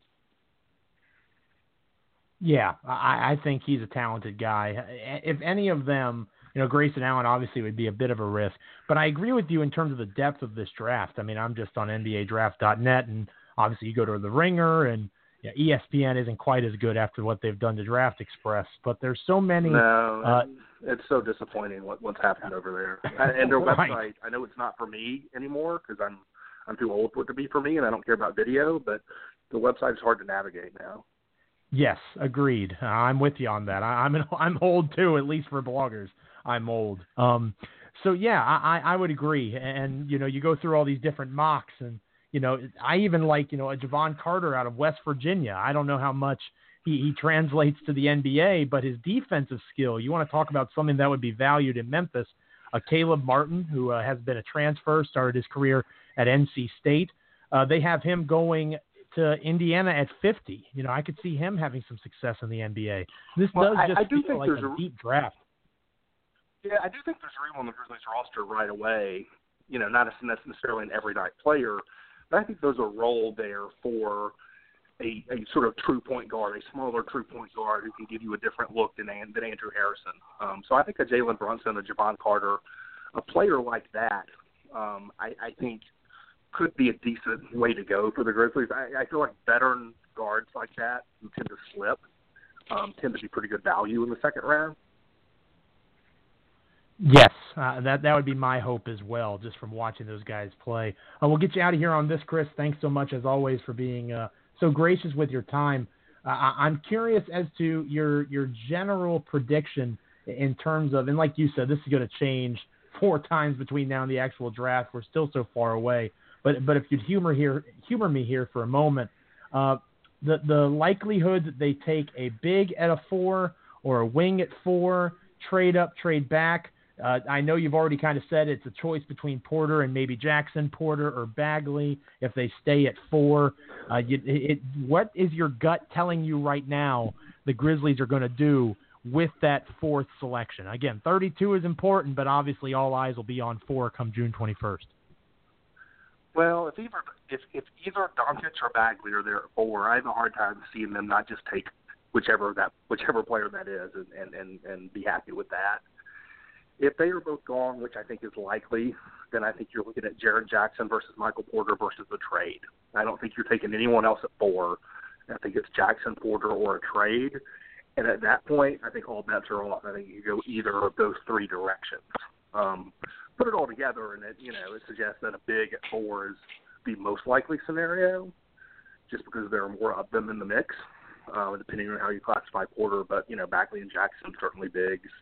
Yeah, I, I think he's a talented guy. If any of them, you know, Grayson Allen obviously would be a bit of a risk. But I agree with you in terms of the depth of this draft. I mean, I'm just on N B A draft dot net, and obviously you go to The Ringer, and yeah, E S P N isn't quite as good after what they've done to Draft Express. But there's so many. No, uh, it's so disappointing what, what's happened over there. And their right. website, I know it's not for me anymore because I'm I'm too old for it to be for me, and I don't care about video. But the website is hard to navigate now. Yes, agreed. Uh, I'm with you on that. I, I'm an, I'm old too, at least for bloggers. I'm old. Um, so yeah, I, I would agree. And you know, you go through all these different mocks, and you know, I even like you know a Javon Carter out of West Virginia. I don't know how much he, he translates to the N B A, but his defensive skill. You want to talk about something that would be valued in Memphis? Uh, Caleb Martin, who uh, has been a transfer, started his career at N C State. Uh, they have him going to Indiana at fifty. You know, I could see him having some success in the N B A. This well, does just I, I do feel think like there's a a deep draft. Yeah, I do think there's room on the Grizzlies roster right away. You know, not necessarily an every night player, but I think there's a role there for a, a sort of true point guard, a smaller true point guard who can give you a different look than, than Andrew Harrison. Um, so I think a Jalen Brunson, a Javon Carter, a player like that, um, I, I think could be a decent way to go for the Grizzlies. I, I feel like veteran guards like that who tend to slip um, tend to be pretty good value in the second round. Yes, uh, that that would be my hope as well, just from watching those guys play. Uh, we'll get you out of here on this, Chris. Thanks so much, as always, for being uh, so gracious with your time. Uh, I'm curious as to your your general prediction in terms of, and like you said, this is going to change four times between now and the actual draft. We're still so far away. But but if you'd humor here, humor me here for a moment, uh, the the likelihood that they take a big at a four or a wing at four, trade up, trade back. Uh, I know you've already kind of said it's a choice between Porter and maybe Jackson Porter or Bagley if they stay at four. Uh, you, it, what is your gut telling you right now the Grizzlies are going to do with that fourth selection? Again, thirty-two is important, but obviously all eyes will be on four come June twenty-first. Well, if either if, if either Doncic or Bagley are there at four, I have a hard time seeing them not just take whichever that whichever player that is and, and, and be happy with that. if they are both gone, which I think is likely, then I think you're looking at Jaren Jackson versus Michael Porter versus the trade. I don't think you're taking anyone else at four. I think it's Jackson, Porter, or a trade. And at that point, I think all bets are off. I think you go either of those three directions. Um, put it all together, and it, you know, it suggests that a big at four is the most likely scenario, just because there are more of them in the mix, uh, depending on how you classify Porter. But, you know, Bagley and Jackson certainly bigs.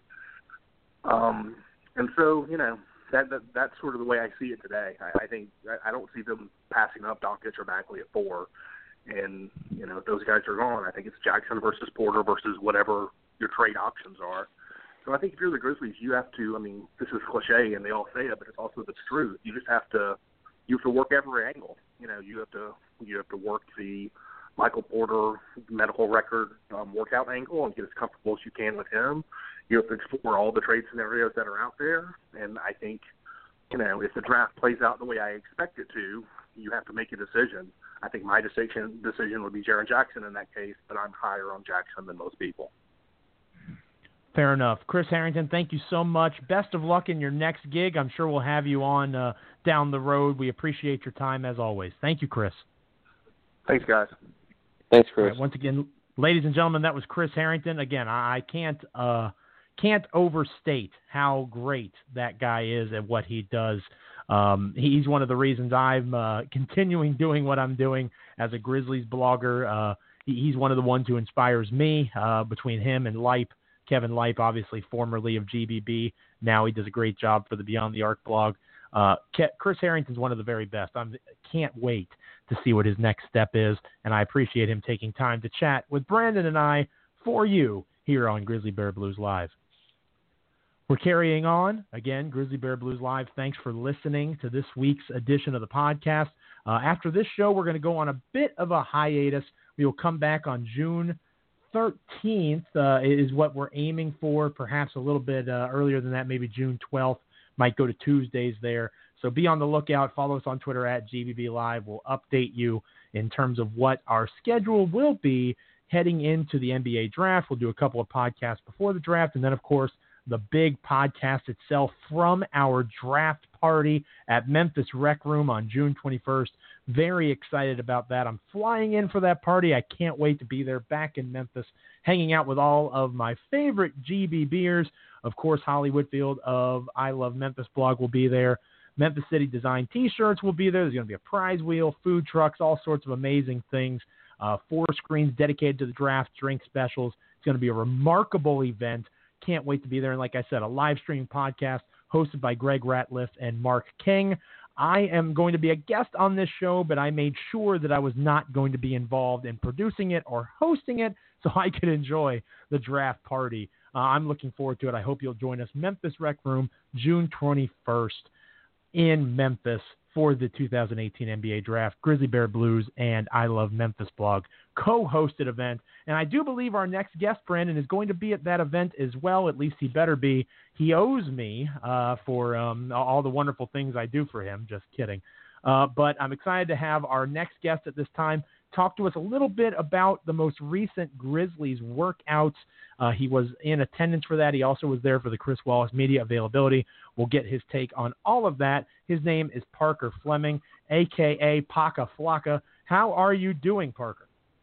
Um, and so, you know, that, that that's sort of the way I see it today. I, I think I, I don't see them passing up Doncic or Bagley at four. And, you know, if those guys are gone, I think it's Jackson versus Porter versus whatever your trade options are. So I think if you're the Grizzlies, you have to, I mean, this is cliche and they all say it, but it's also the truth. You just have to, you have to work every angle. You know, you have to, you have to work the Michael Porter medical record um, workout angle and get as comfortable as you can with him. You have to explore all the trade scenarios that are out there. And I think, you know, if the draft plays out the way I expect it to, you have to make a decision. I think my decision decision would be Jaren Jackson in that case, but I'm higher on Jackson than most people. Fair enough. Chris Herrington, thank you so much. Best of luck in your next gig. I'm sure we'll have you on uh, down the road. We appreciate your time as always. Thank you, Chris. Thanks, guys. Thanks, Chris. Right, once again, ladies and gentlemen, that was Chris Herrington. Again, I can't uh, can't overstate how great that guy is at what he does. Um, he's one of the reasons I'm uh, continuing doing what I'm doing as a Grizzlies blogger. Uh, he, he's one of the ones who inspires me uh, between him and Leip. Kevin Leip, obviously formerly of G B B. Now he does a great job for the Beyond the Arc blog. Uh, Chris Herrington's one of the very best. I can't wait to see what his next step is, and I appreciate him taking time to chat with Brandon and I for you here on Grizzly Bear Blues Live. We're carrying on. Again, Grizzly Bear Blues Live, thanks for listening to this week's edition of the podcast. Uh, after this show, we're going to go on a bit of a hiatus. We will come back on June thirteenth uh, is what we're aiming for, perhaps a little bit uh, earlier than that, maybe June twelfth. Might go to Tuesdays there. So be on the lookout. Follow us on Twitter at G B B Live. We'll update you in terms of what our schedule will be heading into the N B A draft. We'll do a couple of podcasts before the draft, and then, of course, the big podcast itself from our draft party at Memphis Rec Room on June twenty-first. Very excited about that. I'm flying in for that party. I can't wait to be there back in Memphis, hanging out with all of my favorite G B Beers. Of course, Holly Whitfield of I Love Memphis blog will be there. Memphis City Design T-shirts will be there. There's going to be a prize wheel, food trucks, all sorts of amazing things. Uh, four screens dedicated to the draft, drink specials. It's going to be a remarkable event. Can't wait to be there. And like I said, a live stream podcast hosted by Greg Ratliff and Mark King. I am going to be a guest on this show, but I made sure that I was not going to be involved in producing it or hosting it so I could enjoy the draft party. Uh, I'm looking forward to it. I hope you'll join us. Memphis Rec Room, June twenty-first in Memphis for the two thousand eighteen N B A Draft. Grizzly Bear Blues and I Love Memphis blog co-hosted event. And I do believe our next guest, Brandon, is going to be at that event as well. At least he better be. He owes me uh, for um, all the wonderful things I do for him. Just kidding. Uh, but I'm excited to have our next guest at this time talk to us a little bit about the most recent Grizzlies workouts. Uh, he was in attendance for that. He also was there for the Chris Wallace media availability. We'll get his take on all of that. His name is Parker Fleming, a k a. Paka Flocka. How are you doing, Parker?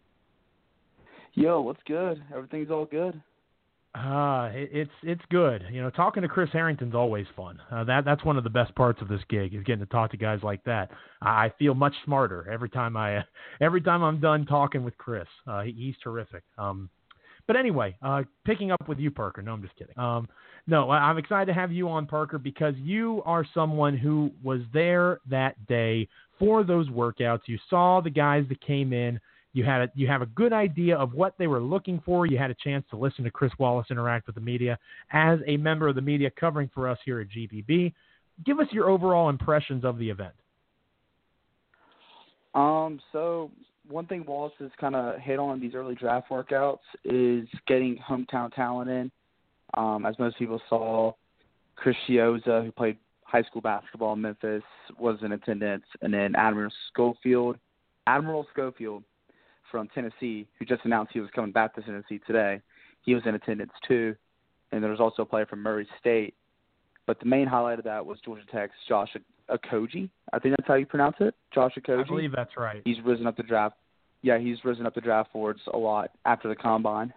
Yo, what's good? Everything's all good. Uh, it, it's it's good. You know, talking to Chris Herrington's always fun. Uh, that that's one of the best parts of this gig is getting to talk to guys like that. I feel much smarter every time I uh, every time I'm done talking with Chris. Uh, he, he's terrific. Um, but anyway, uh, picking up with you, Parker. No, I'm just kidding. Um, no, I'm excited to have you on, Parker, because you are someone who was there that day for those workouts. You saw the guys that came in. You had a, you have a good idea of what they were looking for. You had a chance to listen to Chris Wallace interact with the media as a member of the media covering for us here at G B B. Give us your overall impressions of the event. Um, so one thing Wallace has kind of hit on in these early draft workouts is getting hometown talent in. Um, as most people saw, Chris Chioza, who played high school basketball in Memphis, was in attendance, and then Admiral Schofield, Admiral Schofield from Tennessee, who just announced he was coming back to Tennessee today. He was in attendance too. And there was also a player from Murray State But the main highlight of that was Georgia Tech's Josh Okogie. I think that's how you pronounce it, Josh Okogie. I believe that's right. He's risen up the draft. Yeah, he's risen up the draft boards a lot after the combine.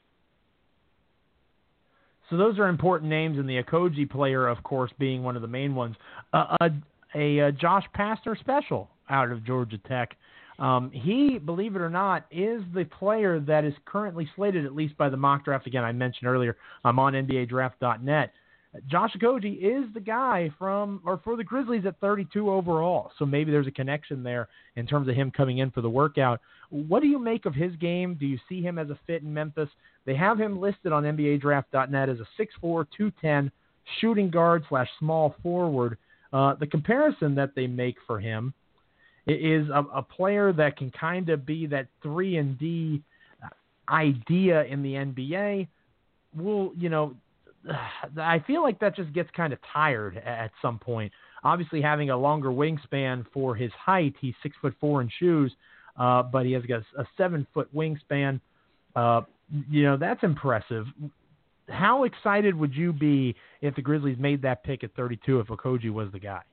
So those are important names, and the Okogie player, of course, being one of the main ones. Uh, a, a, a Josh Pastner special out of Georgia Tech. Um, he, believe it or not, is the player that is currently slated, at least by the mock draft. Again, I mentioned earlier, I'm on N B A draft dot net. Josh Okogie is the guy from or for the Grizzlies at thirty-two overall. So maybe there's a connection there in terms of him coming in for the workout. What do you make of his game? Do you see him as a fit in Memphis? They have him listed on N B A draft dot net as a six four, two ten shooting guard slash small forward. Uh, the comparison that they make for him is a, a player that can kind of be that three and D idea in the N B A. Will, you know, I feel like that just gets kind of tired at some point. Obviously, having a longer wingspan for his height, he's six foot four in shoes, uh, but he has got a seven foot wingspan. Uh, you know, that's impressive. How excited would you be if the Grizzlies made that pick at thirty-two if Okogie was the guy?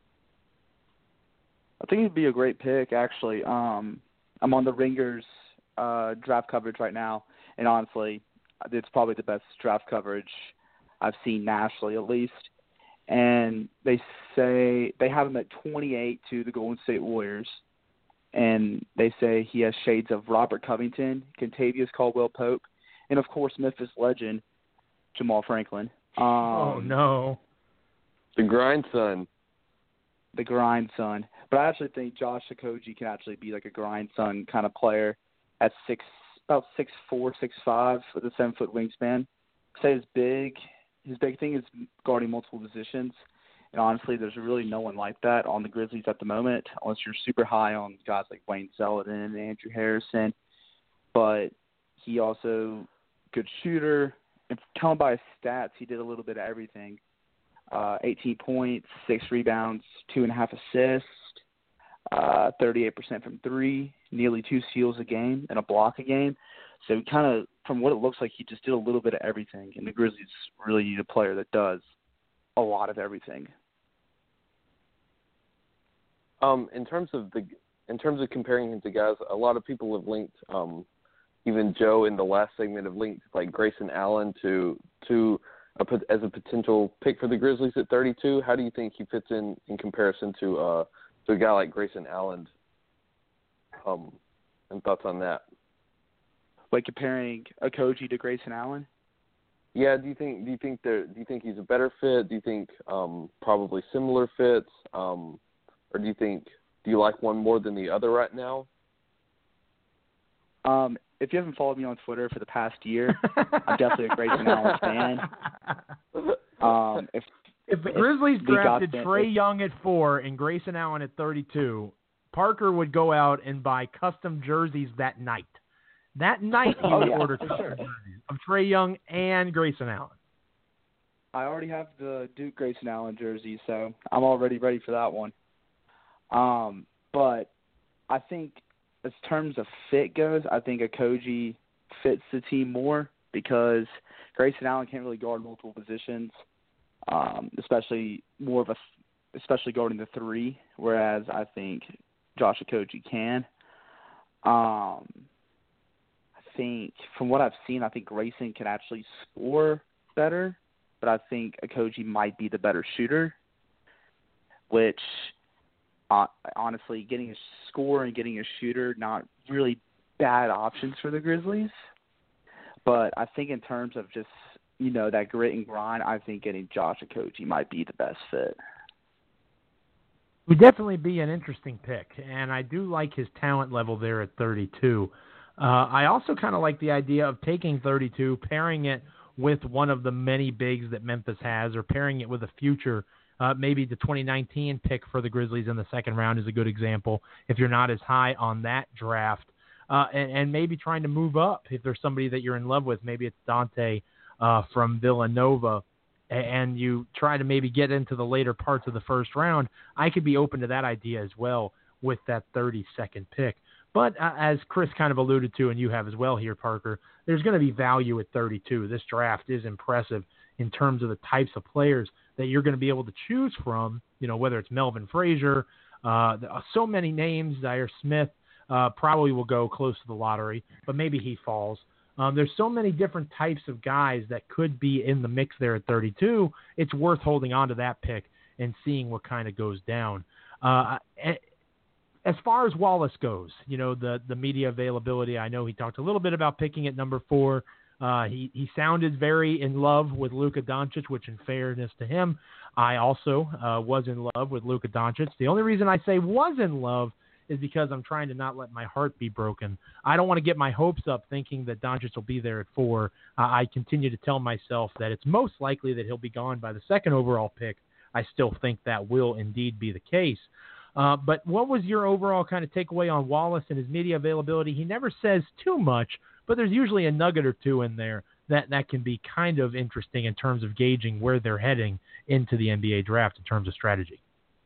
I think it'd be a great pick, actually. Um, I'm on the Ringers uh, draft coverage right now, and honestly, it's probably the best draft coverage I've seen nationally, at least. And they say they have him at twenty-eight to the Golden State Warriors, and they say he has shades of Robert Covington, Kentavious Caldwell-Pope, and of course Memphis legend Jamal Franklin. Um, oh no, the grind son. The grind son. But I actually think Josh Okogie can actually be like a grind son kind of player at six, about six four, six five with a seven foot wingspan. Say his big, his big thing is guarding multiple positions, and honestly, there's really no one like that on the Grizzlies at the moment, unless you're super high on guys like Wayne Zeldin and Andrew Harrison. But he also good shooter, and telling by his stats, he did a little bit of everything. Uh, eighteen points, six rebounds, two and a half assists, uh, thirty-eight percent from three, nearly two steals a game and a block a game. So kind of, from what it looks like, he just did a little bit of everything. And the Grizzlies really need a player that does a lot of everything. Um, in terms of the, in terms of comparing him to guys, a lot of people have linked, um, even Joe in the last segment have linked like Grayson Allen to to. A, as a potential pick for the Grizzlies at thirty-two. How do you think he fits in in comparison to uh, to a guy like Grayson Allen? Um, and thoughts on that? Like comparing Okogie to Grayson Allen? Yeah. Do you think do you think there do you think he's a better fit? Do you think um, probably similar fits? Um, or do you think do you like one more than the other right now? Um, if you haven't followed me on Twitter for the past year, I'm definitely a Grayson Allen fan. Um, if if the Grizzlies if drafted got, Trae if, Young at four and Grayson Allen at thirty-two, Parker would go out and buy custom jerseys that night. That night he oh, would yeah, order for custom sure. jerseys of Trae Young and Grayson Allen. I already have the Duke Grayson Allen jersey, so I'm already ready for that one. Um, but I think as terms of fit goes, I think Okogie fits the team more because Grayson Allen can't really guard multiple positions, um, especially more of a, especially guarding the three, whereas I think Josh Okogie can. Um, I think from what I've seen, I think Grayson can actually score better, but I think Okogie might be the better shooter, which – Uh, honestly, getting a score and getting a shooter, not really bad options for the Grizzlies. But I think in terms of just, you know, that grit and grind, I think getting Josh Okogie might be the best fit. Would definitely be an interesting pick, and I do like his talent level there at thirty-two. Uh, I also kind of like the idea of taking thirty-two, pairing it with one of the many bigs that Memphis has, or pairing it with a future Uh, maybe the twenty nineteen pick for the Grizzlies in the second round is a good example if you're not as high on that draft. Uh, and, and maybe trying to move up if there's somebody that you're in love with. Maybe it's Dante uh, from Villanova, and you try to maybe get into the later parts of the first round. I could be open to that idea as well with that thirty-second pick. But uh, as Chris kind of alluded to, and you have as well here, Parker, there's going to be value at thirty-two. This draft is impressive. in terms of the types of players that you're going to be able to choose from, you know, whether it's Melvin Frazier, uh, so many names, Zaire Smith uh, probably will go close to the lottery, but maybe he falls. Um, there's so many different types of guys that could be in the mix there at thirty-two. It's worth holding on to that pick and seeing what kind of goes down. Uh, as far as Wallace goes, you know, the, the media availability, I know he talked a little bit about picking at number four. Uh, he, he sounded very in love with Luka Doncic, which in fairness to him, I also uh, was in love with Luka Doncic. The only reason I say was in love is because I'm trying to not let my heart be broken. I don't want to get my hopes up thinking that Doncic will be there at four. Uh, I continue to tell myself that it's most likely that he'll be gone by the second overall pick. I still think that will indeed be the case. Uh, but what was your overall kind of takeaway on Wallace and his media availability? He never says too much, but there's usually a nugget or two in there that, that can be kind of interesting in terms of gauging where they're heading into the N B A draft in terms of strategy.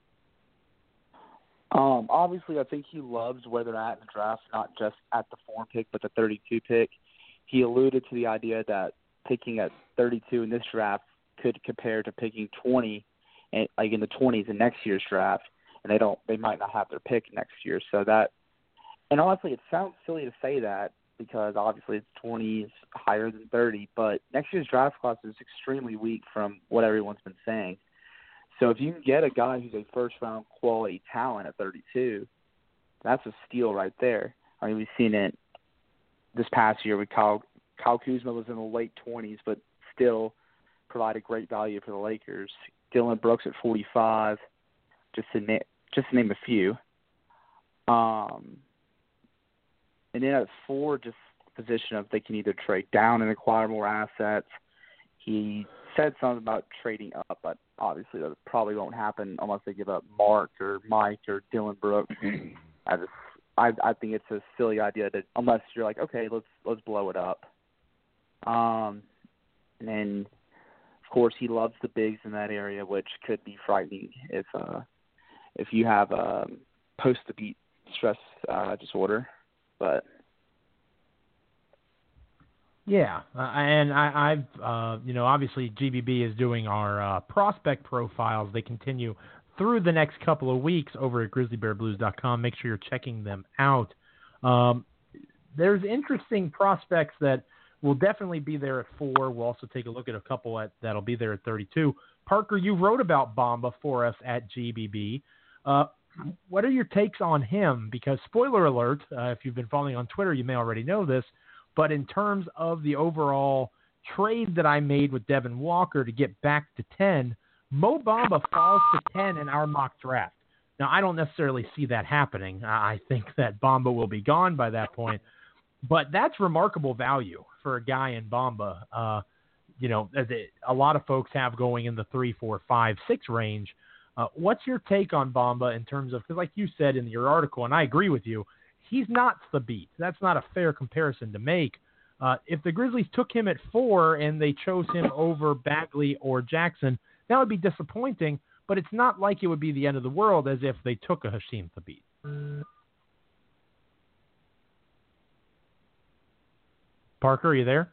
Um, obviously, I think he loves where they're at in the draft, not just at the four pick, but the thirty-two pick. He alluded to the idea that picking at thirty-two in this draft could compare to picking twenty, and, like in the twenties in next year's draft, and they don't, they might not have their pick next year. So that, and honestly, it sounds silly to say that because obviously it's twenty is higher than thirty, but next year's draft class is extremely weak from what everyone's been saying. So if you can get a guy who's a first-round quality talent at thirty-two, that's a steal right there. I mean, we've seen it this past year with Kyle, Kyle Kuzma was in the late twenties, but still provided great value for the Lakers. Dylan Brooks at forty-five, just to, na- just to name a few. Um, and then at four, just position of they can either trade down and acquire more assets. He said something about trading up, but obviously that probably won't happen unless they give up Mark or Mike or Dylan Brooks. I just, I, I think it's a silly idea that unless you're like, okay, let's let's blow it up. Um, and then of course he loves the bigs in that area, which could be frightening if uh, if you have a post-to-beat stress uh, disorder, but. Yeah, uh, and I, I've, uh, you know, obviously G B B is doing our uh, prospect profiles. They continue through the next couple of weeks over at grizzly bear blues dot com. Make sure you're checking them out. Um, there's interesting prospects that will definitely be there at four. We'll also take a look at a couple at, that'll be there at thirty-two. Parker, you wrote about Bamba for us at G B B. Uh, what are your takes on him? Because spoiler alert, uh, if you've been following on Twitter, you may already know this. But in terms of the overall trade that I made with Devin Walker to get back to ten, Mo Bamba falls to ten in our mock draft. Now, I don't necessarily see that happening. I think that Bamba will be gone by that point. But that's remarkable value for a guy in Bamba. Uh, you know, a lot of folks have going in the three, four, five, six range. Uh, what's your take on Bamba in terms of, because like you said in your article, and I agree with you, he's not Thabeet. That's not a fair comparison to make. Uh, if the Grizzlies took him at four and they chose him over Bagley or Jackson, that would be disappointing, but it's not like it would be the end of the world as if they took a Hasheem Thabeet. Parker, are you there?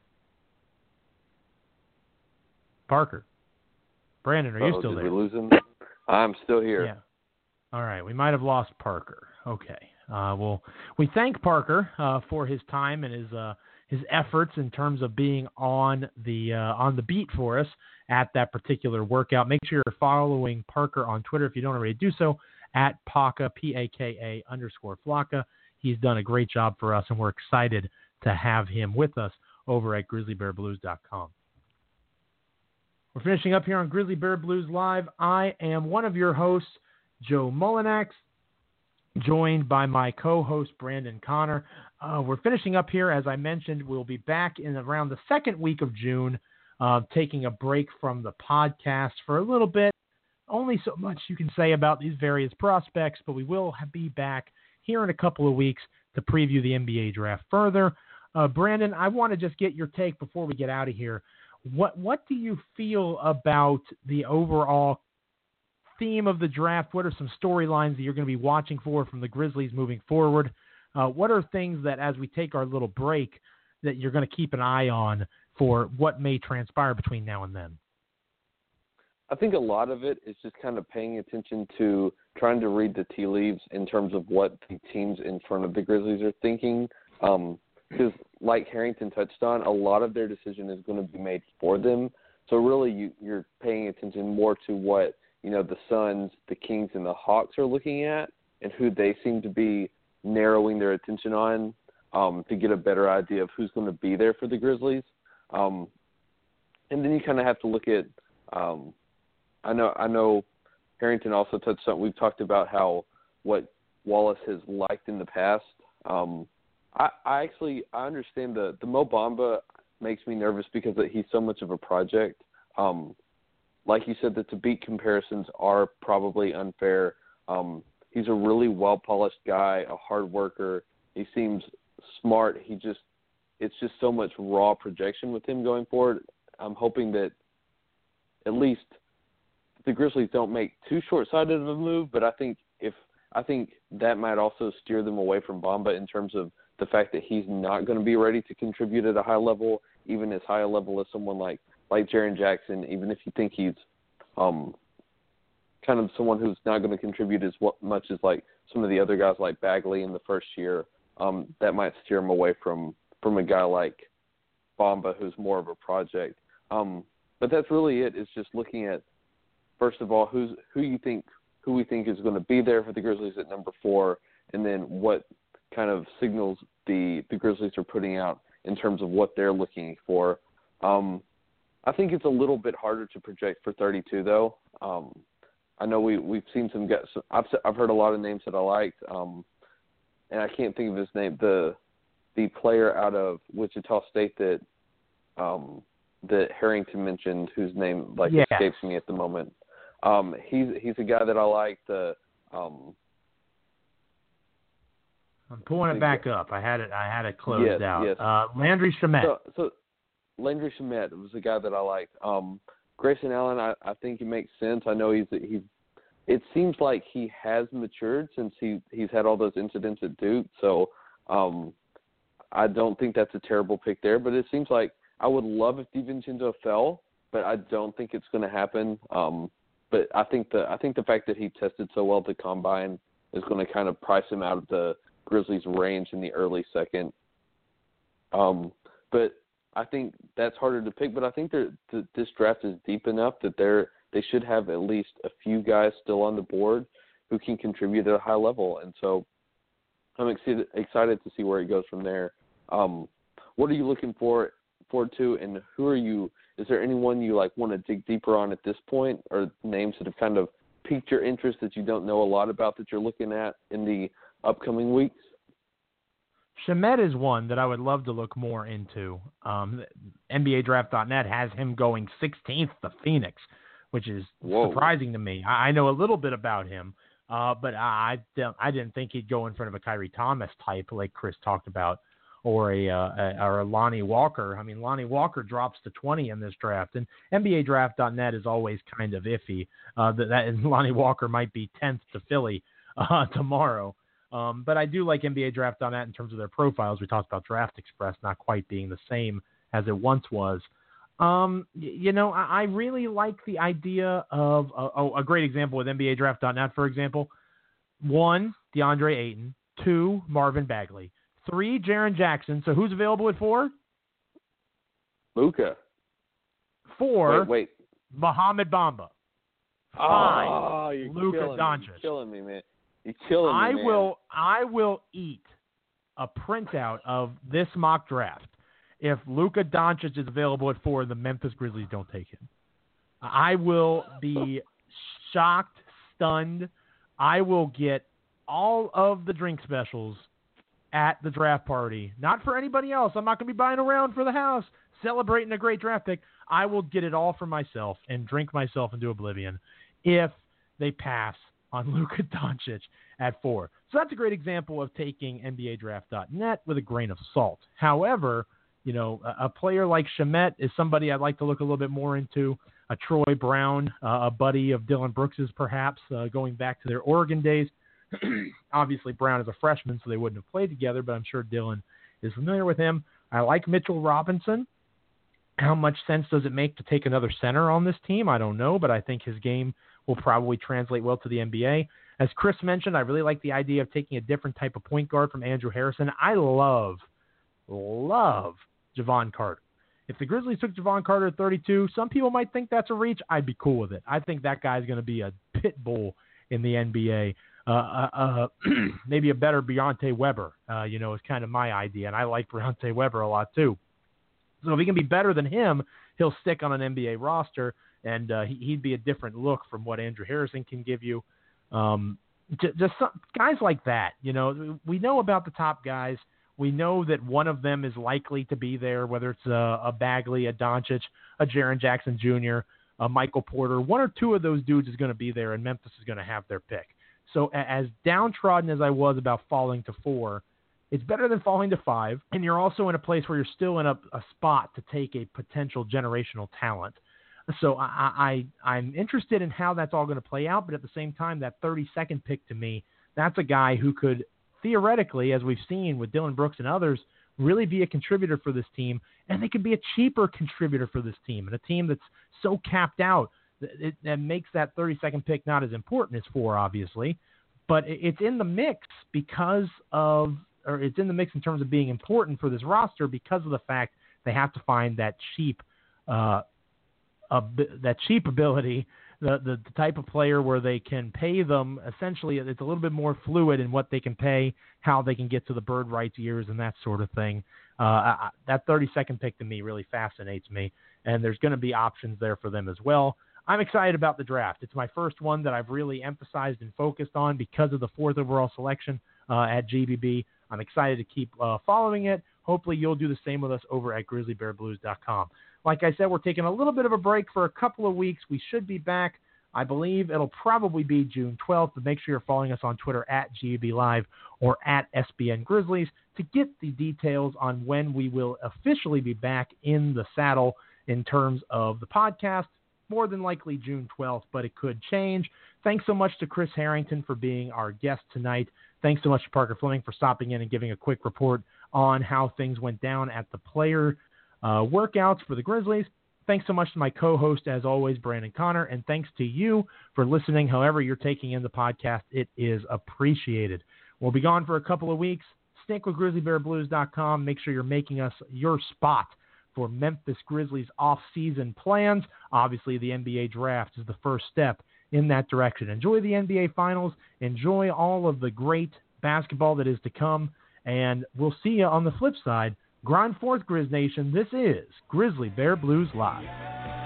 Parker. Brandon, are you Uh-oh, still did there? we lose him? I'm still here. Yeah. All right. We might have lost Parker. Okay. Uh, well, we thank Parker uh, for his time and his uh, his efforts in terms of being on the uh, on the beat for us at that particular workout. Make sure you're following Parker on Twitter if you don't already do so at Paka P A K A underscore Flocka. He's done a great job for us, and we're excited to have him with us over at grizzly bear blues dot com. We're finishing up here on Grizzly Bear Blues Live. I am one of your hosts, Joe Mullinax, joined by my co-host, Brandon Connor. Uh, we're finishing up here. As I mentioned, we'll be back in around the second week of June, uh, taking a break from the podcast for a little bit. Only so much you can say about these various prospects, but we will be back here in a couple of weeks to preview the N B A draft further. Uh, Brandon, I want to just get your take before we get out of here. What what do you feel about the overall theme of the draft? What are some storylines that you're going to be watching for from the Grizzlies moving forward? Uh, what are things that, as we take our little break, that you're going to keep an eye on for what may transpire between now and then? I think a lot of it is just kind of paying attention to trying to read the tea leaves in terms of what the teams in front of the Grizzlies are thinking. Um, because like Harrington touched on, a lot of their decision is going to be made for them. So really you, you're paying attention more to what, you know, the Suns, the Kings, and the Hawks are looking at and who they seem to be narrowing their attention on um, to get a better idea of who's going to be there for the Grizzlies. Um, and then you kind of have to look at um, – I know I know Harrington also touched on – we've talked about how what Wallace has liked in the past. Um, I, I actually – I understand the, the Mo Bamba makes me nervous because he's so much of a project. Um, like you said, the to beat comparisons are probably unfair. Um, he's a really well-polished guy, a hard worker. He seems smart. He just – it's just so much raw projection with him going forward. I'm hoping that at least the Grizzlies don't make too short-sighted of a move, but I think if I think that might also steer them away from Bamba in terms of the fact that he's not going to be ready to contribute at a high level, even as high a level as someone like like Jaren Jackson. Even if you think he's um, kind of someone who's not going to contribute as much as like some of the other guys like Bagley in the first year, um, that might steer him away from from a guy like Bamba, who's more of a project. Um, but that's really it. It's just looking at, first of all, who's who you think who we think is going to be there for the Grizzlies at number four, and then what kind of signals the, the Grizzlies are putting out in terms of what they're looking for. Um, I think it's a little bit harder to project for thirty-two, though. Um, I know we we've seen some guys. I've I've heard a lot of names that I liked, um, and I can't think of his name. The the player out of Wichita State that um, that Harrington mentioned, whose name like yes. escapes me at the moment. Um, he's he's a guy that I like. The um, I'm pulling it back up. I had it. I had it closed yes, out. Yes. Uh, Landry Shamet. So, so Landry Shamet was a guy that I liked. Um, Grayson Allen, I, I think he makes sense. I know he's he. It seems like he has matured since he he's had all those incidents at Duke. So um, I don't think that's a terrible pick there. But it seems like I would love if DiVincenzo fell, but I don't think it's going to happen. Um, but I think the I think the fact that he tested so well at the combine is going to kind of price him out of the Grizzlies' range in the early second. Um, but I think that's harder to pick. But I think th- this draft is deep enough that they're they should have at least a few guys still on the board who can contribute at a high level. And so I'm excited excited to see where he goes from there. Um, what are you looking for forward to, and who are you? Is there anyone you like want to dig deeper on at this point, or names that have kind of piqued your interest that you don't know a lot about that you're looking at in the upcoming weeks? Shamet is one that I would love to look more into. Um, N B A Draft dot net has him going sixteenth to Phoenix, which is Whoa. surprising to me. I, I know a little bit about him, uh, but I, I, I didn't think he'd go in front of a Kyrie Thomas type like Chris talked about, or a, uh, a or a Lonnie Walker. I mean, Lonnie Walker drops to twenty in this draft, and N B A Draft dot net is always kind of iffy. Uh, that, that Lonnie Walker might be tenth to Philly uh, tomorrow. Um, but I do like N B A Draft dot net in terms of their profiles. We talked about Draft Express not quite being the same as it once was. Um, you know, I, I really like the idea of uh, oh, a great example with N B A Draft dot net, for example. One, DeAndre Ayton. Two, Marvin Bagley. Three, Jaren Jackson. So who's available at four? Luka. Four, Wait, wait. Mohamed Bamba. Five, oh, you're Luka killing Doncic. Me. You're killing me, man. You're killing me, I man. will I will eat a printout of this mock draft if Luka Doncic is available at four and the Memphis Grizzlies don't take him. I will be shocked, stunned. I will get all of the drink specials at the draft party. Not for anybody else. I'm not going to be buying around for the house, celebrating a great draft pick. I will get it all for myself and drink myself into oblivion if they pass on Luka Doncic at four. So that's a great example of taking N B A Draft dot net with a grain of salt. However, you know, a, a player like Shamet is somebody I'd like to look a little bit more into. A Troy Brown, uh, a buddy of Dylan Brooks's perhaps, uh, going back to their Oregon days. Obviously, Brown is a freshman, so they wouldn't have played together, but I'm sure Dylan is familiar with him. I like Mitchell Robinson. How much sense does it make to take another center on this team? I don't know, but I think his game will probably translate well to the N B A. As Chris mentioned, I really like the idea of taking a different type of point guard from Andrew Harrison. I love, love Javon Carter. If the Grizzlies took Javon Carter at thirty-two, some people might think that's a reach. I'd be cool with it. I think that guy's going to be a pit bull in the N B A. Uh, uh, uh, maybe a better Beyonce Weber, uh, you know, is kind of my idea. And I like Beyonce Weber a lot too. So if he can be better than him, he'll stick on an N B A roster, and uh, he, he'd be a different look from what Andrew Harrison can give you. Um, just, just some, guys like that, you know, we know about the top guys. We know that one of them is likely to be there, whether it's a, a Bagley, a Doncic, a Jaren Jackson Junior, a Michael Porter. One or two of those dudes is going to be there, and Memphis is going to have their pick. So as downtrodden as I was about falling to four, it's better than falling to five, and you're also in a place where you're still in a, a spot to take a potential generational talent. So I, I, I'm interested in how that's all going to play out, but at the same time, that thirty-second pick to me, that's a guy who could theoretically, as we've seen with Dillon Brooks and others, really be a contributor for this team, and they could be a cheaper contributor for this team, and a team that's so capped out that, it, that makes that thirty-second pick not as important as four, obviously, but it, it's in the mix because of, or it's in the mix in terms of being important for this roster because of the fact they have to find that cheap, uh, uh, that cheap ability. The, the the type of player where they can pay them, essentially, it's a little bit more fluid in what they can pay, how they can get to the bird rights years and that sort of thing. Uh, I, that thirty-second pick to me really fascinates me, and there's going to be options there for them as well. I'm excited about the draft. It's my first one that I've really emphasized and focused on because of the fourth overall selection uh, at G B B. I'm excited to keep uh, following it. Hopefully you'll do the same with us over at grizzly bear blues dot com. Like I said, we're taking a little bit of a break for a couple of weeks. We should be back. I believe it'll probably be June twelfth, but make sure you're following us on Twitter at G B Live or at S B N Grizzlies to get the details on when we will officially be back in the saddle in terms of the podcast. More than likely June twelfth, but it could change. Thanks so much to Chris Harrington for being our guest tonight. Thanks so much to Parker Fleming for stopping in and giving a quick report on how things went down at the player uh, workouts for the Grizzlies. Thanks so much to my co-host, as always, Brandon Connor, and thanks to you for listening. However you're taking in the podcast, it is appreciated. We'll be gone for a couple of weeks. Stick with grizzly bear blues dot com. Make sure you're making us your spot for Memphis Grizzlies off-season plans. Obviously, the N B A draft is the first step in that direction. Enjoy the N B A Finals. Enjoy all of the great basketball that is to come, and we'll see you on the flip side. Grind forth, Grizz Nation. This is Grizzly Bear Blues Live.